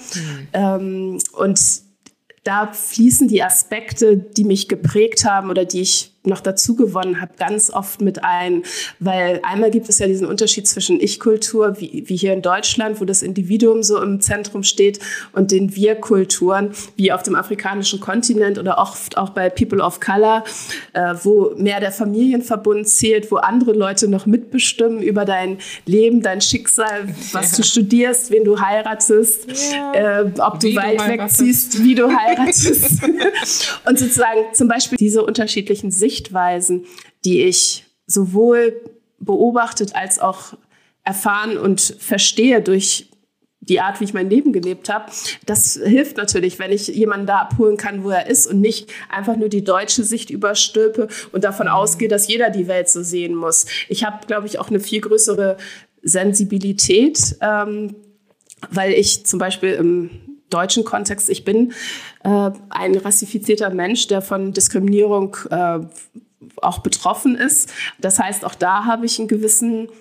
Und da fließen die Aspekte, die mich geprägt haben oder die ich noch dazu gewonnen habe, ganz oft mit ein, weil einmal gibt es ja diesen Unterschied zwischen Ich-Kultur, wie hier in Deutschland, wo das Individuum so im Zentrum steht, und den Wir-Kulturen, wie auf dem afrikanischen Kontinent oder oft auch bei People of Color, wo mehr der Familienverbund zählt, wo andere Leute noch mitbestimmen über dein Leben, dein Schicksal, was du studierst, wen du heiratest, ob du weit wegziehst, wie du heiratest. Und sozusagen zum Beispiel diese unterschiedlichen Sichtweisen, die ich sowohl beobachtet als auch erfahren und verstehe durch die Art, wie ich mein Leben gelebt habe, das hilft natürlich, wenn ich jemanden da abholen kann, wo er ist und nicht einfach nur die deutsche Sicht überstülpe und davon ausgehe, dass jeder die Welt so sehen muss. Ich habe, glaube ich, auch eine viel größere Sensibilität, weil ich zum Beispiel im deutschen Kontext, ich bin ein rassifizierter Mensch, der von Diskriminierung auch betroffen ist. Das heißt, auch da habe ich einen gewissen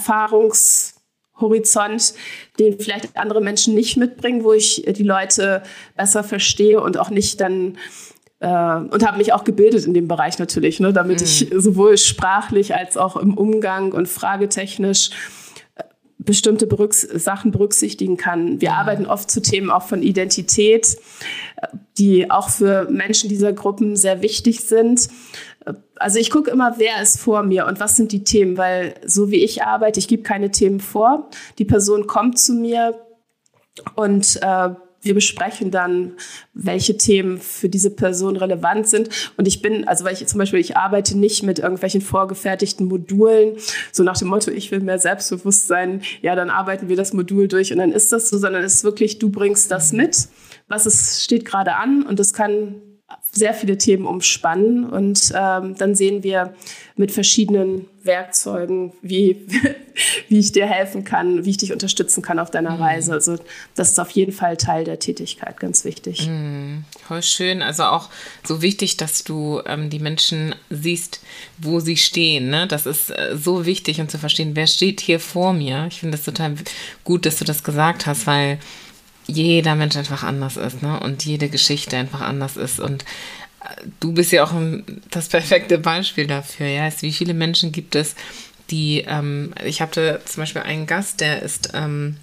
Erfahrungshorizont, den vielleicht andere Menschen nicht mitbringen, wo ich die Leute besser verstehe und auch nicht dann und habe mich auch gebildet in dem Bereich natürlich, ne, damit ich sowohl sprachlich als auch im Umgang und fragetechnisch bestimmte Sachen berücksichtigen kann. Wir arbeiten oft zu Themen auch von Identität, die auch für Menschen dieser Gruppen sehr wichtig sind. Also ich gucke immer, wer ist vor mir und was sind die Themen, weil so wie ich arbeite, ich gebe keine Themen vor. Die Person kommt zu mir und wir besprechen dann, welche Themen für diese Person relevant sind. Und ich arbeite nicht mit irgendwelchen vorgefertigten Modulen, so nach dem Motto, ich will mehr Selbstbewusstsein, ja, dann arbeiten wir das Modul durch und dann ist das so, sondern es ist wirklich, du bringst das mit, steht gerade an, und das kann sehr viele Themen umspannen, und dann sehen wir mit verschiedenen Werkzeugen, wie ich dir helfen kann, wie ich dich unterstützen kann auf deiner Reise. Also das ist auf jeden Fall Teil der Tätigkeit, ganz wichtig. Voll schön, also auch so wichtig, dass du die Menschen siehst, wo sie stehen, ne? Das ist so wichtig, und zu verstehen, wer steht hier vor mir. Ich finde das total gut, dass du das gesagt hast, weil jeder Mensch einfach anders ist, ne? Und jede Geschichte einfach anders ist, und du bist ja auch das perfekte Beispiel dafür, ja. Wie viele Menschen gibt es, die, ich hatte zum Beispiel einen Gast, der ist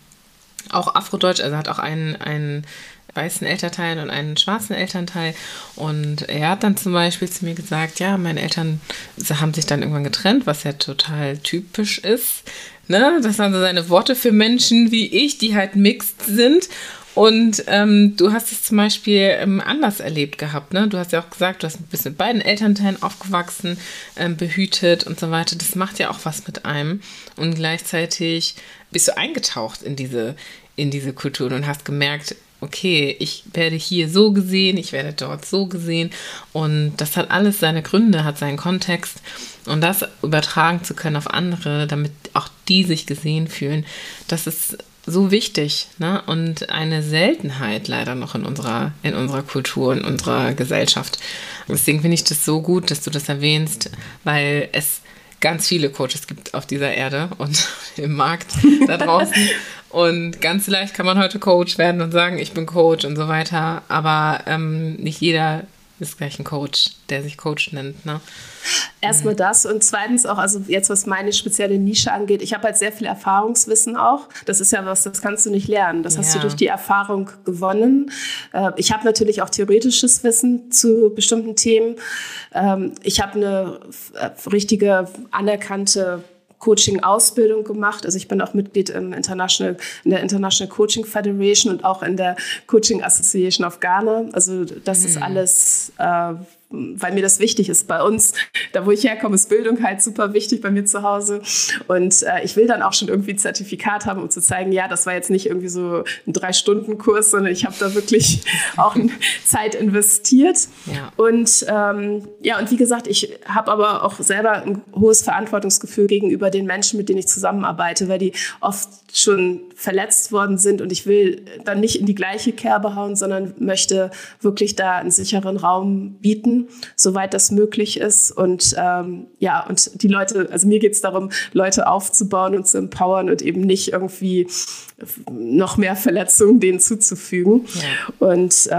auch afrodeutsch, also hat auch einen weißen Elternteil und einen schwarzen Elternteil, und er hat dann zum Beispiel zu mir gesagt, ja, meine Eltern haben sich dann irgendwann getrennt, was ja total typisch ist, ne? Das waren so seine Worte für Menschen wie ich, die halt mixed sind. Und du hast es zum Beispiel anders erlebt gehabt, ne? Du hast ja auch gesagt, du bist mit beiden Elternteilen aufgewachsen, behütet und so weiter. Das macht ja auch was mit einem. Und gleichzeitig bist du eingetaucht in diese Kultur und hast gemerkt, okay, ich werde hier so gesehen, ich werde dort so gesehen. Und das hat alles seine Gründe, hat seinen Kontext. Und das übertragen zu können auf andere, damit auch die sich gesehen fühlen, das ist so wichtig, ne? Und eine Seltenheit leider noch in unserer Kultur, in unserer Gesellschaft. Deswegen finde ich das so gut, dass du das erwähnst, weil es ganz viele Coaches gibt auf dieser Erde und im Markt da draußen. Und ganz leicht kann man heute Coach werden und sagen, ich bin Coach und so weiter. Aber nicht jeder ist gleich ein Coach, der sich Coach nennt, ne? Erstmal das, und zweitens auch, also jetzt was meine spezielle Nische angeht, ich habe halt sehr viel Erfahrungswissen auch. Das ist ja was, das kannst du nicht lernen. Das hast du durch die Erfahrung gewonnen. Ich habe natürlich auch theoretisches Wissen zu bestimmten Themen. Ich habe eine richtige, anerkannte Coaching-Ausbildung gemacht. Also ich bin auch Mitglied in der International Coaching Federation und auch in der Coaching Association of Ghana. Also das ist alles, weil mir das wichtig ist. Bei uns, da wo ich herkomme, ist Bildung halt super wichtig bei mir zu Hause. Und ich will dann auch schon irgendwie ein Zertifikat haben, um zu zeigen, ja, das war jetzt nicht irgendwie so ein 3-Stunden-Kurs, sondern ich habe da wirklich auch Zeit investiert. Ja. Und und wie gesagt, ich habe aber auch selber ein hohes Verantwortungsgefühl gegenüber den Menschen, mit denen ich zusammenarbeite, weil die oft schon verletzt worden sind, und ich will dann nicht in die gleiche Kerbe hauen, sondern möchte wirklich da einen sicheren Raum bieten, soweit das möglich ist. Und und die Leute, also mir geht es darum, Leute aufzubauen und zu empowern und eben nicht irgendwie noch mehr Verletzungen denen zuzufügen. Ja. Und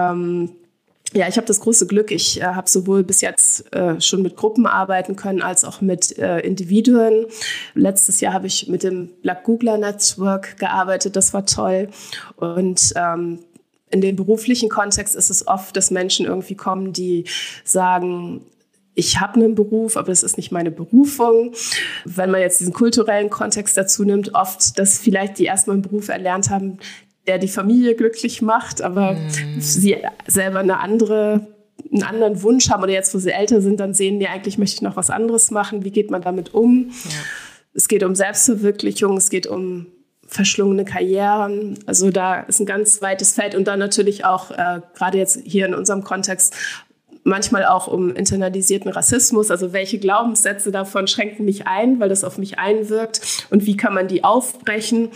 ich habe das große Glück, ich habe sowohl bis jetzt schon mit Gruppen arbeiten können, als auch mit Individuen. Letztes Jahr habe ich mit dem Black Googler Network gearbeitet, das war toll. Und in dem beruflichen Kontext ist es oft, dass Menschen irgendwie kommen, die sagen, ich habe einen Beruf, aber das ist nicht meine Berufung. Wenn man jetzt diesen kulturellen Kontext dazu nimmt, oft, dass vielleicht die erstmal einen Beruf erlernt haben, der die Familie glücklich macht, aber sie selber einen anderen Wunsch haben, oder jetzt, wo sie älter sind, dann sehen, nee, eigentlich möchte ich noch was anderes machen. Wie geht man damit um? Ja. Es geht um Selbstverwirklichung, es geht um verschlungene Karrieren. Also da ist ein ganz weites Feld, und dann natürlich auch, gerade jetzt hier in unserem Kontext, manchmal auch um internalisierten Rassismus, also welche Glaubenssätze davon schränken mich ein, weil das auf mich einwirkt, und wie kann man die aufbrechen.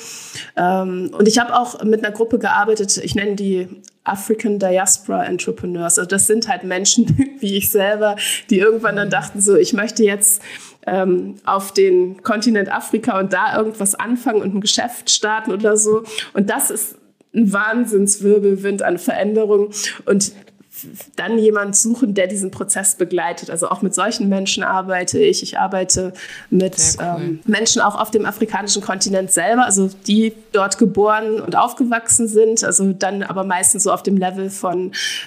Und ich habe auch mit einer Gruppe gearbeitet, ich nenne die African Diaspora Entrepreneurs. Also das sind halt Menschen wie ich selber, die irgendwann dann dachten so, ich möchte jetzt auf den Kontinent Afrika und da irgendwas anfangen und ein Geschäft starten oder so. Und das ist ein Wahnsinnswirbelwind an Veränderung, und dann jemand suchen, der diesen Prozess begleitet. Also auch mit solchen Menschen arbeite ich. Ich arbeite mit Menschen auch auf dem afrikanischen Kontinent selber, also die dort geboren und aufgewachsen sind, also dann aber meistens so auf dem Level von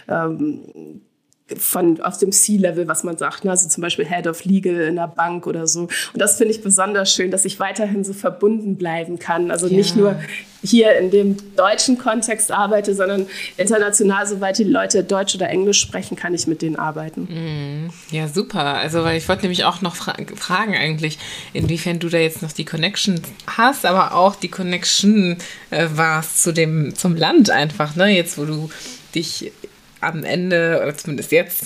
auf dem C-Level, was man sagt, ne? Also zum Beispiel Head of Legal in einer Bank oder so. Und das finde ich besonders schön, dass ich weiterhin so verbunden bleiben kann. Also nicht nur hier in dem deutschen Kontext arbeite, sondern international, soweit die Leute Deutsch oder Englisch sprechen, kann ich mit denen arbeiten. Ja, super. Also weil ich wollte nämlich auch noch fragen eigentlich, inwiefern du da jetzt noch die Connection hast, aber auch die Connection warst zum Land einfach, ne? Jetzt, wo du dich am Ende, oder zumindest jetzt,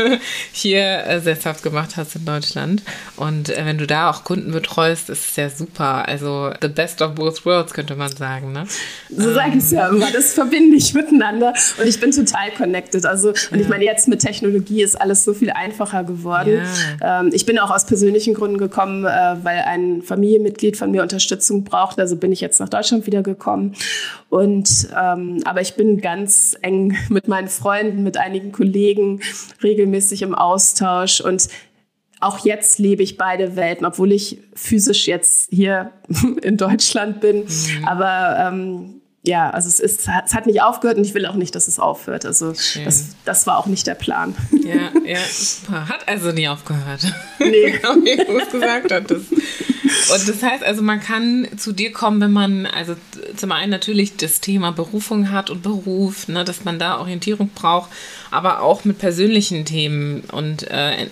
hier sesshaft gemacht hast in Deutschland. Und wenn du da auch Kunden betreust, ist es ja super. Also the best of both worlds, könnte man sagen, ne? So sage ich es ja immer. Das verbinde ich miteinander. Und ich bin total connected. Also, und ich meine, jetzt mit Technologie ist alles so viel einfacher geworden. Ja. Ich bin auch aus persönlichen Gründen gekommen, weil ein Familienmitglied von mir Unterstützung braucht. Also bin ich jetzt nach Deutschland wieder gekommen. Und aber ich bin ganz eng mit meinen Freunden, mit einigen Kollegen regelmäßig im Austausch. Und auch jetzt lebe ich beide Welten, obwohl ich physisch jetzt hier in Deutschland bin. Aber ja, also es hat nicht aufgehört und ich will auch nicht, dass es aufhört. Also das war auch nicht der Plan. Ja, super. Hat also nie aufgehört. Nee. Wie du es gesagt hattest. Und das heißt also, man kann zu dir kommen, wenn man, also zum einen natürlich das Thema Berufung hat und Beruf, ne, dass man da Orientierung braucht, aber auch mit persönlichen Themen und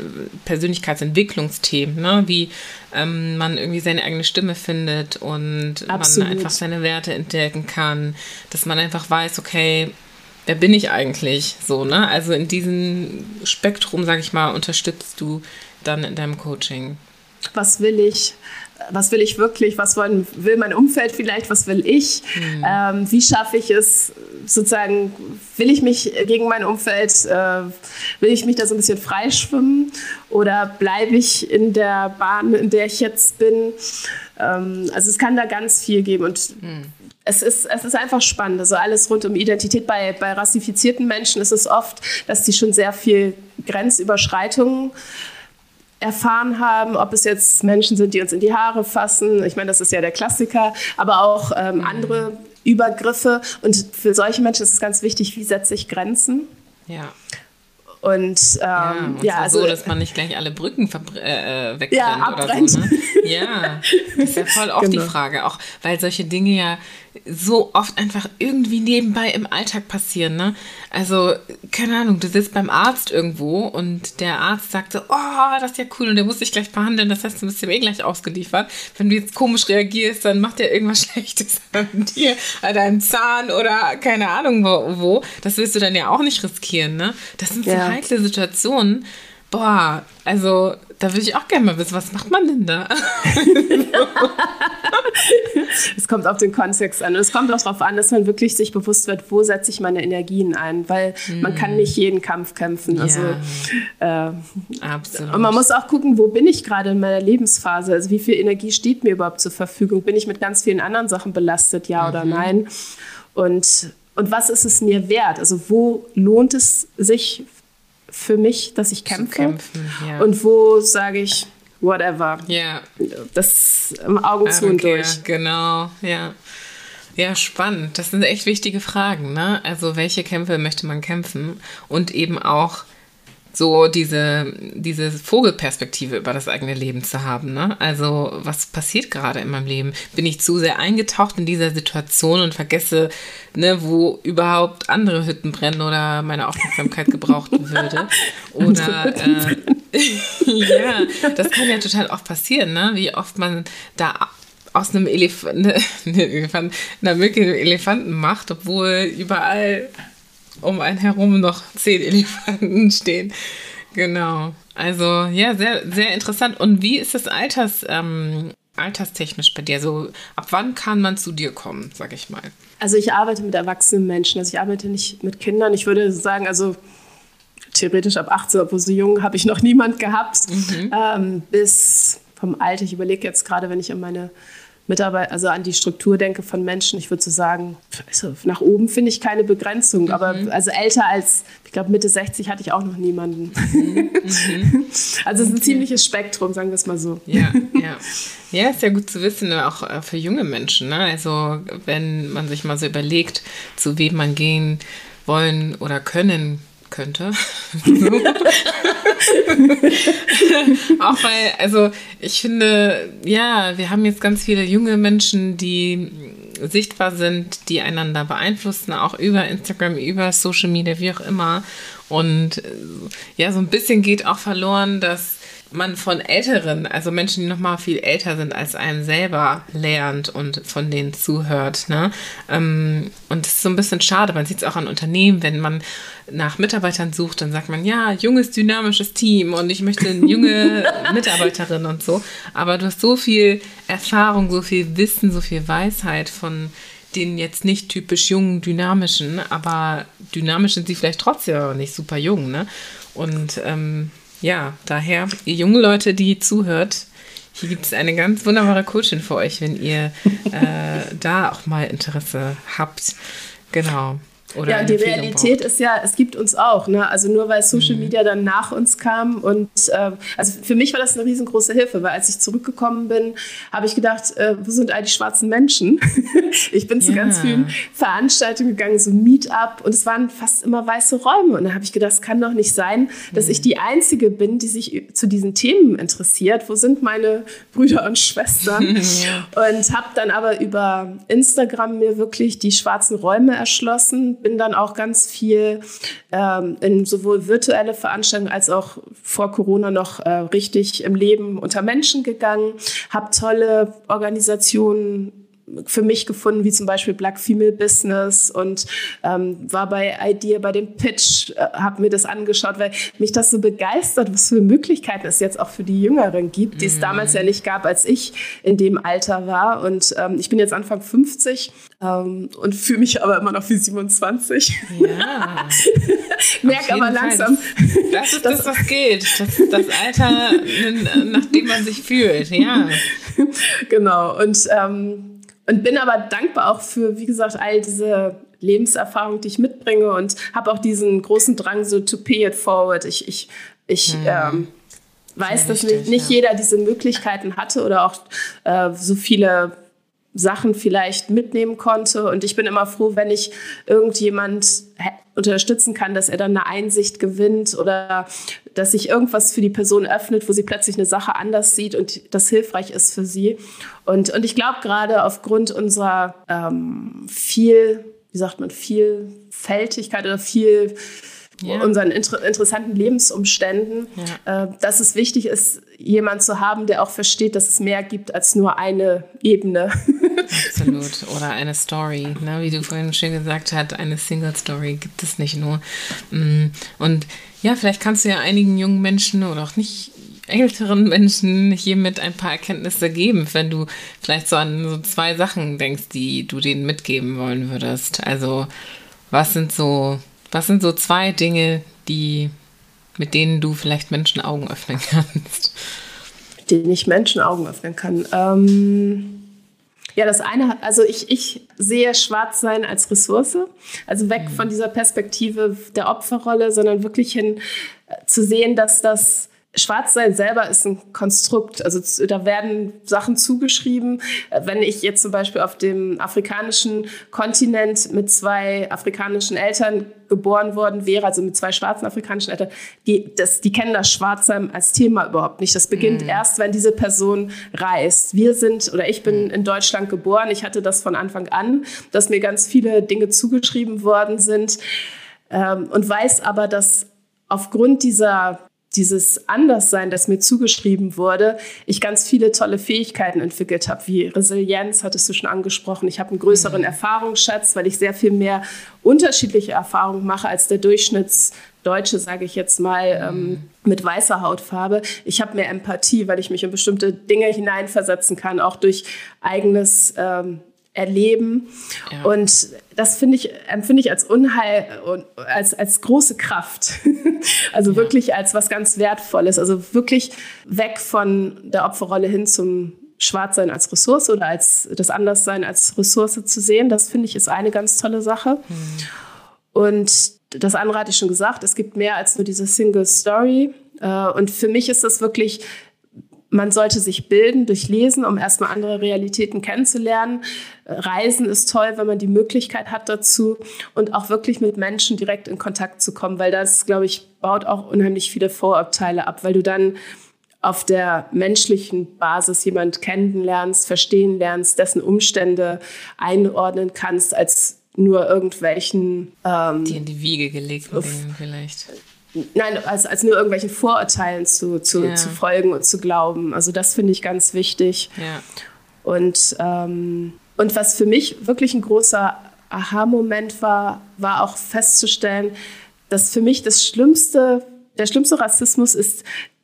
Persönlichkeitsentwicklungsthemen, ne, wie man irgendwie seine eigene Stimme findet und Absolut. man einfach seine Werte entdecken kann, dass man einfach weiß, okay, wer bin ich eigentlich? So, ne? Also in diesem Spektrum, sag ich mal, unterstützt du dann in deinem Coaching. Was will ich? Was will ich wirklich? Was will mein Umfeld vielleicht? Was will ich? Wie schaffe ich es sozusagen? Will ich mich gegen mein Umfeld, will ich mich da so ein bisschen freischwimmen? Oder bleibe ich in der Bahn, in der ich jetzt bin? Also es kann da ganz viel geben und es ist einfach spannend. Also alles rund um Identität. Bei rassifizierten Menschen ist es oft, dass die schon sehr viel Grenzüberschreitungen erfahren haben, ob es jetzt Menschen sind, die uns in die Haare fassen. Ich meine, das ist ja der Klassiker, aber auch andere Übergriffe. Und für solche Menschen ist es ganz wichtig, wie setze ich Grenzen? Ja. Und also so, dass man nicht gleich alle Brücken wegbrennt abbrennt. Oder so. Ne? Ja, das ist ja voll oft die Frage, auch weil solche Dinge ja so oft einfach irgendwie nebenbei im Alltag passieren. Ne? Also, keine Ahnung, du sitzt beim Arzt irgendwo und der Arzt sagt so, oh, das ist ja cool und der muss dich gleich behandeln, das heißt, du bist ihm eh gleich ausgeliefert. Wenn du jetzt komisch reagierst, dann macht er irgendwas Schlechtes an dir, an deinem Zahn oder keine Ahnung wo. Das willst du dann ja auch nicht riskieren, ne? Das sind so heikle Situationen. Boah, also da würde ich auch gerne mal wissen, was macht man denn da? Es kommt auf den Kontext an. Und es kommt auch darauf an, dass man wirklich sich bewusst wird, wo setze ich meine Energien ein, weil man kann nicht jeden Kampf kämpfen. Also, absolut. Und man muss auch gucken, wo bin ich gerade in meiner Lebensphase? Also wie viel Energie steht mir überhaupt zur Verfügung? Bin ich mit ganz vielen anderen Sachen belastet, ja oder nein? Und was ist es mir wert? Also wo lohnt es sich für mich, dass ich kämpfe? Und wo sage ich, whatever. Ja. Das im Augen zu und durch. Genau, ja. Ja, spannend. Das sind echt wichtige Fragen, ne? Also welche Kämpfe möchte man kämpfen? Und eben auch so diese Vogelperspektive über das eigene Leben zu haben, ne? Also was passiert gerade in meinem Leben? Bin ich zu sehr eingetaucht in dieser Situation und vergesse, ne, wo überhaupt andere Hütten brennen oder meine Aufmerksamkeit gebraucht würde? Oder ja, das kann ja total oft passieren, ne? Wie oft man da aus einem einer Mücke einen Elefanten macht, obwohl überall um einen herum noch 10 Elefanten stehen. Genau. Also, ja, sehr, sehr interessant. Und wie ist das alterstechnisch bei dir? Also, ab wann kann man zu dir kommen, sag ich mal? Also, ich arbeite mit erwachsenen Menschen. Also, ich arbeite nicht mit Kindern. Ich würde sagen, also theoretisch ab 18, obwohl so jung habe ich noch niemand gehabt. Bis vom Alter, ich überlege jetzt gerade, wenn ich an meine Mitarbeiter, also an die Struktur denke von Menschen, ich würde so sagen, also nach oben finde ich keine Begrenzung, aber also älter als, ich glaube Mitte 60 hatte ich auch noch niemanden. Also es ist ein ziemliches Spektrum, sagen wir es mal so. Ja, ist ja gut zu wissen, auch für junge Menschen, ne? Also wenn man sich mal so überlegt, zu wem man gehen wollen oder können könnte. Auch weil, also ich finde, ja, wir haben jetzt ganz viele junge Menschen, die sichtbar sind, die einander beeinflussen, auch über Instagram, über Social Media, wie auch immer. Und ja, so ein bisschen geht auch verloren, dass man von Älteren, also Menschen, die noch mal viel älter sind als einem selber, lernt und von denen zuhört. Ne? Und das ist so ein bisschen schade. Man sieht es auch an Unternehmen, wenn man nach Mitarbeitern sucht, dann sagt man, ja, junges, dynamisches Team und ich möchte eine junge Mitarbeiterin und so. Aber du hast so viel Erfahrung, so viel Wissen, so viel Weisheit von den jetzt nicht typisch jungen, dynamischen, aber dynamisch sind sie vielleicht trotzdem aber nicht super jung, ne? Und ja, daher, ihr jungen Leute, die zuhört, hier gibt es eine ganz wunderbare Coachin für euch, wenn ihr da auch mal Interesse habt. Genau. Oder ja, und die Realität ist ja, es gibt uns auch, ne? Also nur weil Social Media dann nach uns kam und also für mich war das eine riesengroße Hilfe, weil als ich zurückgekommen bin, habe ich gedacht, wo sind all die schwarzen Menschen? Ich bin zu ganz vielen Veranstaltungen gegangen, so Meetup und es waren fast immer weiße Räume und dann habe ich gedacht, es kann doch nicht sein, dass ich die Einzige bin, die sich zu diesen Themen interessiert. Wo sind meine Brüder und Schwestern? Und habe dann aber über Instagram mir wirklich die schwarzen Räume erschlossen, bin dann auch ganz viel in sowohl virtuelle Veranstaltungen als auch vor Corona noch richtig im Leben unter Menschen gegangen, habe tolle Organisationen für mich gefunden, wie zum Beispiel Black Female Business und war bei IDEA bei dem Pitch, habe mir das angeschaut, weil mich das so begeistert, was für Möglichkeiten es jetzt auch für die Jüngeren gibt, die es damals ja nicht gab, als ich in dem Alter war. Und ich bin jetzt Anfang 50 und fühle mich aber immer noch wie 27. Ja. Merke aber langsam. Das ist das, was geht. Das Alter, nach dem man sich fühlt. Ja. Genau. Und bin aber dankbar auch für, wie gesagt, all diese Lebenserfahrung, die ich mitbringe und habe auch diesen großen Drang, so to pay it forward. Ich weiß, dass nicht jeder diese Möglichkeiten hatte oder auch so viele Sachen vielleicht mitnehmen konnte. Und ich bin immer froh, wenn ich irgendjemand unterstützen kann, dass er dann eine Einsicht gewinnt oder dass sich irgendwas für die Person öffnet, wo sie plötzlich eine Sache anders sieht und das hilfreich ist für sie. Und ich glaube, gerade aufgrund unserer Vielfältigkeit oder unseren interessanten Lebensumständen, dass es wichtig ist, jemand zu haben, der auch versteht, dass es mehr gibt als nur eine Ebene. Absolut. Oder eine Story, ne? Wie du vorhin schön gesagt hast, eine Single Story gibt es nicht nur. Und ja, vielleicht kannst du ja einigen jungen Menschen oder auch nicht älteren Menschen hiermit ein paar Erkenntnisse geben, wenn du vielleicht so an so 2 Sachen denkst, die du denen mitgeben wollen würdest. Also was sind so 2 Dinge, mit denen du vielleicht Menschen Augen öffnen kannst? Mit denen ich Menschen Augen öffnen kann. Ja, das eine, also ich sehe Schwarzsein als Ressource, also weg von dieser Perspektive der Opferrolle, sondern wirklich hin zu sehen, dass das Schwarzsein selber ist ein Konstrukt, also da werden Sachen zugeschrieben. Wenn ich jetzt zum Beispiel auf dem afrikanischen Kontinent mit 2 afrikanischen Eltern geboren worden wäre, also mit 2 schwarzen afrikanischen Eltern, die kennen das Schwarzsein als Thema überhaupt nicht. Das beginnt erst, wenn diese Person reist. Ich bin in Deutschland geboren, ich hatte das von Anfang an, dass mir ganz viele Dinge zugeschrieben worden sind und weiß aber, dass aufgrund dieses Anderssein, das mir zugeschrieben wurde, ich ganz viele tolle Fähigkeiten entwickelt habe, wie Resilienz, hattest du schon angesprochen. Ich habe einen größeren Erfahrungsschatz, weil ich sehr viel mehr unterschiedliche Erfahrungen mache als der Durchschnittsdeutsche, sage ich jetzt mal, mit weißer Hautfarbe. Ich habe mehr Empathie, weil ich mich in bestimmte Dinge hineinversetzen kann, auch durch eigenes Erleben. Ja. Und das empfinde ich als Unheil und als große Kraft. Also wirklich als was ganz Wertvolles. Also wirklich weg von der Opferrolle hin zum Schwarzsein als Ressource oder als das Anderssein als Ressource zu sehen. Das finde ich ist eine ganz tolle Sache. Und das andere hatte ich schon gesagt, es gibt mehr als nur diese Single Story. Und für mich ist das wirklich, man sollte sich bilden durch Lesen, um erstmal andere Realitäten kennenzulernen. Reisen ist toll, wenn man die Möglichkeit hat dazu und auch wirklich mit Menschen direkt in Kontakt zu kommen, weil das, glaube ich, baut auch unheimlich viele Vorurteile ab, weil du dann auf der menschlichen Basis jemand kennenlernst, verstehen lernst, dessen Umstände einordnen kannst, als nur irgendwelchen die in die Wiege gelegten Dingen vielleicht. Nein, als nur irgendwelchen Vorurteilen zu folgen und zu glauben. Also das finde ich ganz wichtig. Ja. Und was für mich wirklich ein großer Aha-Moment war auch festzustellen, dass für mich der schlimmste Rassismus ist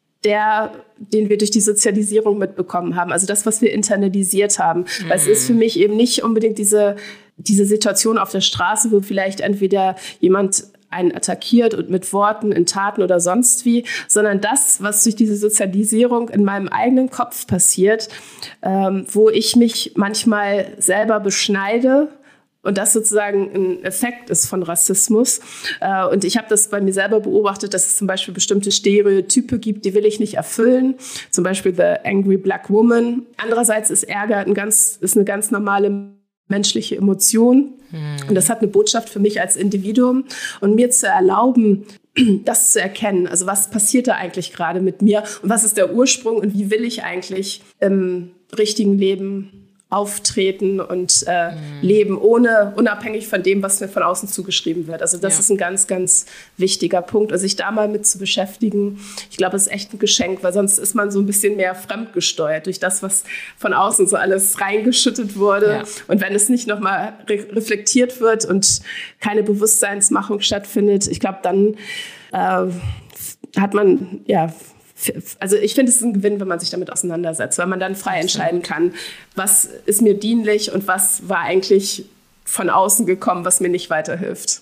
den wir durch die Sozialisierung mitbekommen haben. Also das, was wir internalisiert haben. Weil es ist für mich eben nicht unbedingt diese Situation auf der Straße, wo vielleicht entweder jemand einen attackiert und mit Worten, in Taten oder sonst wie, sondern das, was durch diese Sozialisierung in meinem eigenen Kopf passiert, wo ich mich manchmal selber beschneide und das sozusagen ein Effekt ist von Rassismus. Und ich habe das bei mir selber beobachtet, dass es zum Beispiel bestimmte Stereotype gibt, die will ich nicht erfüllen. Zum Beispiel the angry black woman. Andererseits ist Ärger eine ganz normale menschliche Emotion. Und das hat eine Botschaft für mich als Individuum. Und mir zu erlauben, das zu erkennen. Also was passiert da eigentlich gerade mit mir? Und was ist der Ursprung? Und wie will ich eigentlich im richtigen Leben auftreten und leben, unabhängig von dem, was mir von außen zugeschrieben wird. Also das ist ein ganz, ganz wichtiger Punkt. Also sich da mal mit zu beschäftigen, ich glaube, es ist echt ein Geschenk, weil sonst ist man so ein bisschen mehr fremdgesteuert durch das, was von außen so alles reingeschüttet wurde. Ja. Und wenn es nicht nochmal reflektiert wird und keine Bewusstseinsmachung stattfindet, ich glaube, dann hat man, also ich finde, es ist ein Gewinn, wenn man sich damit auseinandersetzt, weil man dann frei entscheiden kann, was ist mir dienlich und was war eigentlich von außen gekommen, was mir nicht weiterhilft.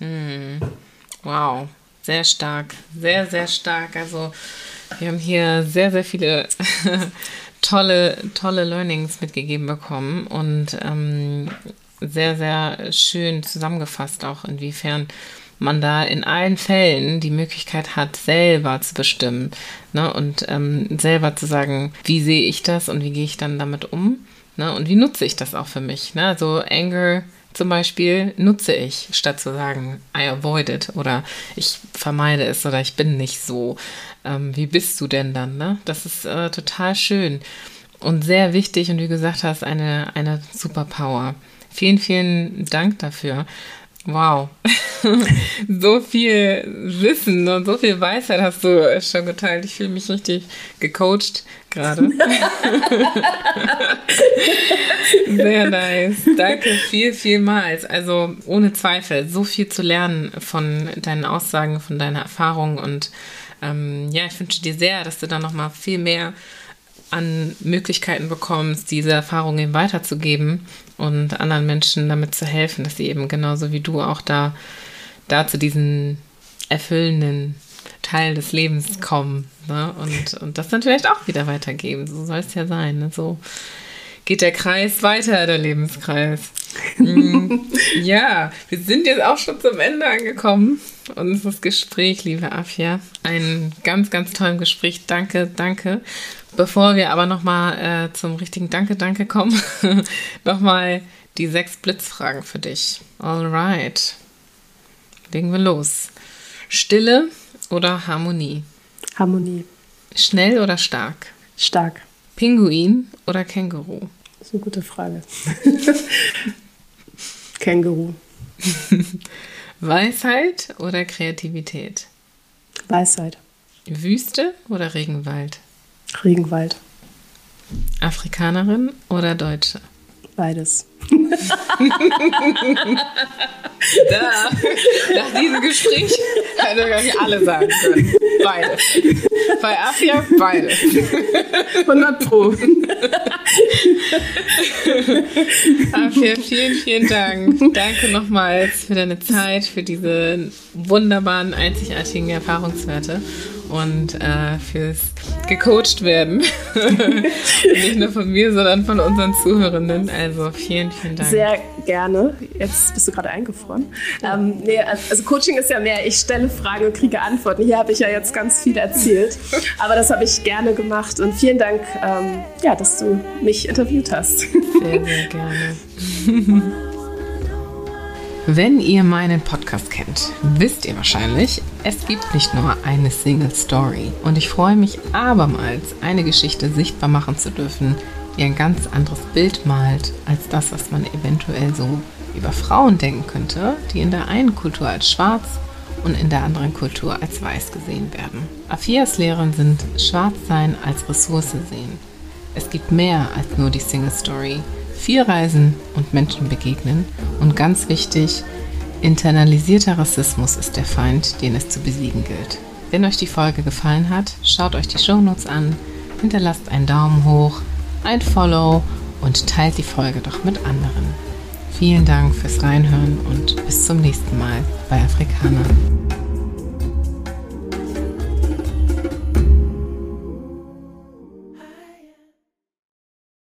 Wow, sehr stark, sehr, sehr stark. Also wir haben hier sehr, sehr viele tolle Learnings mitgegeben bekommen und sehr, sehr schön zusammengefasst auch, inwiefern man da in allen Fällen die Möglichkeit hat, selber zu bestimmen, ne? Und selber zu sagen, wie sehe ich das und wie gehe ich dann damit um, ne? Und wie nutze ich das auch für mich, ne? Also Anger zum Beispiel nutze ich, statt zu sagen, I avoid it oder ich vermeide es oder ich bin nicht so. Wie bist du denn dann, ne? Das ist total schön und sehr wichtig und wie du gesagt hast, eine Superpower. Vielen, vielen Dank dafür. Wow, so viel Wissen und so viel Weisheit hast du schon geteilt. Ich fühle mich richtig gecoacht gerade. Sehr nice. Danke vielmals. Also ohne Zweifel so viel zu lernen von deinen Aussagen, von deiner Erfahrung und ich wünsche dir sehr, dass du da nochmal viel mehr an Möglichkeiten bekommst, diese Erfahrungen weiterzugeben und anderen Menschen damit zu helfen, dass sie eben genauso wie du auch da zu diesem erfüllenden Teil des Lebens kommen, ne? Und das dann vielleicht auch wieder weitergeben. So soll es ja sein. Ne? So geht der Kreis weiter, der Lebenskreis. Ja, wir sind jetzt auch schon zum Ende angekommen. Unseres Gespräch, liebe Afia. Ein ganz, ganz tolles Gespräch. Danke. Bevor wir aber nochmal zum richtigen Danke kommen, nochmal die 6 Blitzfragen für dich. Alright. Legen wir los. Stille oder Harmonie? Harmonie. Schnell oder stark? Stark. Pinguin oder Känguru? Das ist eine gute Frage. Känguru. Weisheit oder Kreativität? Weisheit. Wüste oder Regenwald? Regenwald. Afrikanerin oder Deutsche? Beides. Nach diesem Gespräch hätte gar nicht alle sagen können. Beide. Bei Afia beide. 100%. Afia, vielen Dank. Danke nochmals für deine Zeit, für diese wunderbaren, einzigartigen Erfahrungswerte und fürs gecoacht werden. Nicht nur von mir, sondern von unseren Zuhörenden. Also vielen Dank. Sehr gerne. Jetzt bist du gerade eingefroren. Also Coaching ist ja mehr, ich stelle Fragen und kriege Antworten. Hier habe ich ja jetzt ganz viel erzählt. Aber das habe ich gerne gemacht. Und vielen Dank, dass du mich interviewt hast. Sehr, sehr gerne. Wenn ihr meinen Podcast kennt, wisst ihr wahrscheinlich, es gibt nicht nur eine Single Story. Und ich freue mich abermals, eine Geschichte sichtbar machen zu dürfen, die ein ganz anderes Bild malt, als das, was man eventuell so über Frauen denken könnte, die in der einen Kultur als schwarz und in der anderen Kultur als weiß gesehen werden. Afias Lehren sind Schwarzsein als Ressource sehen. Es gibt mehr als nur die Single Story. Viel reisen und Menschen begegnen und ganz wichtig, internalisierter Rassismus ist der Feind, den es zu besiegen gilt. Wenn euch die Folge gefallen hat, schaut euch die Shownotes an, hinterlasst einen Daumen hoch, ein Follow und teilt die Folge doch mit anderen. Vielen Dank fürs Reinhören und bis zum nächsten Mal bei Afrikaner.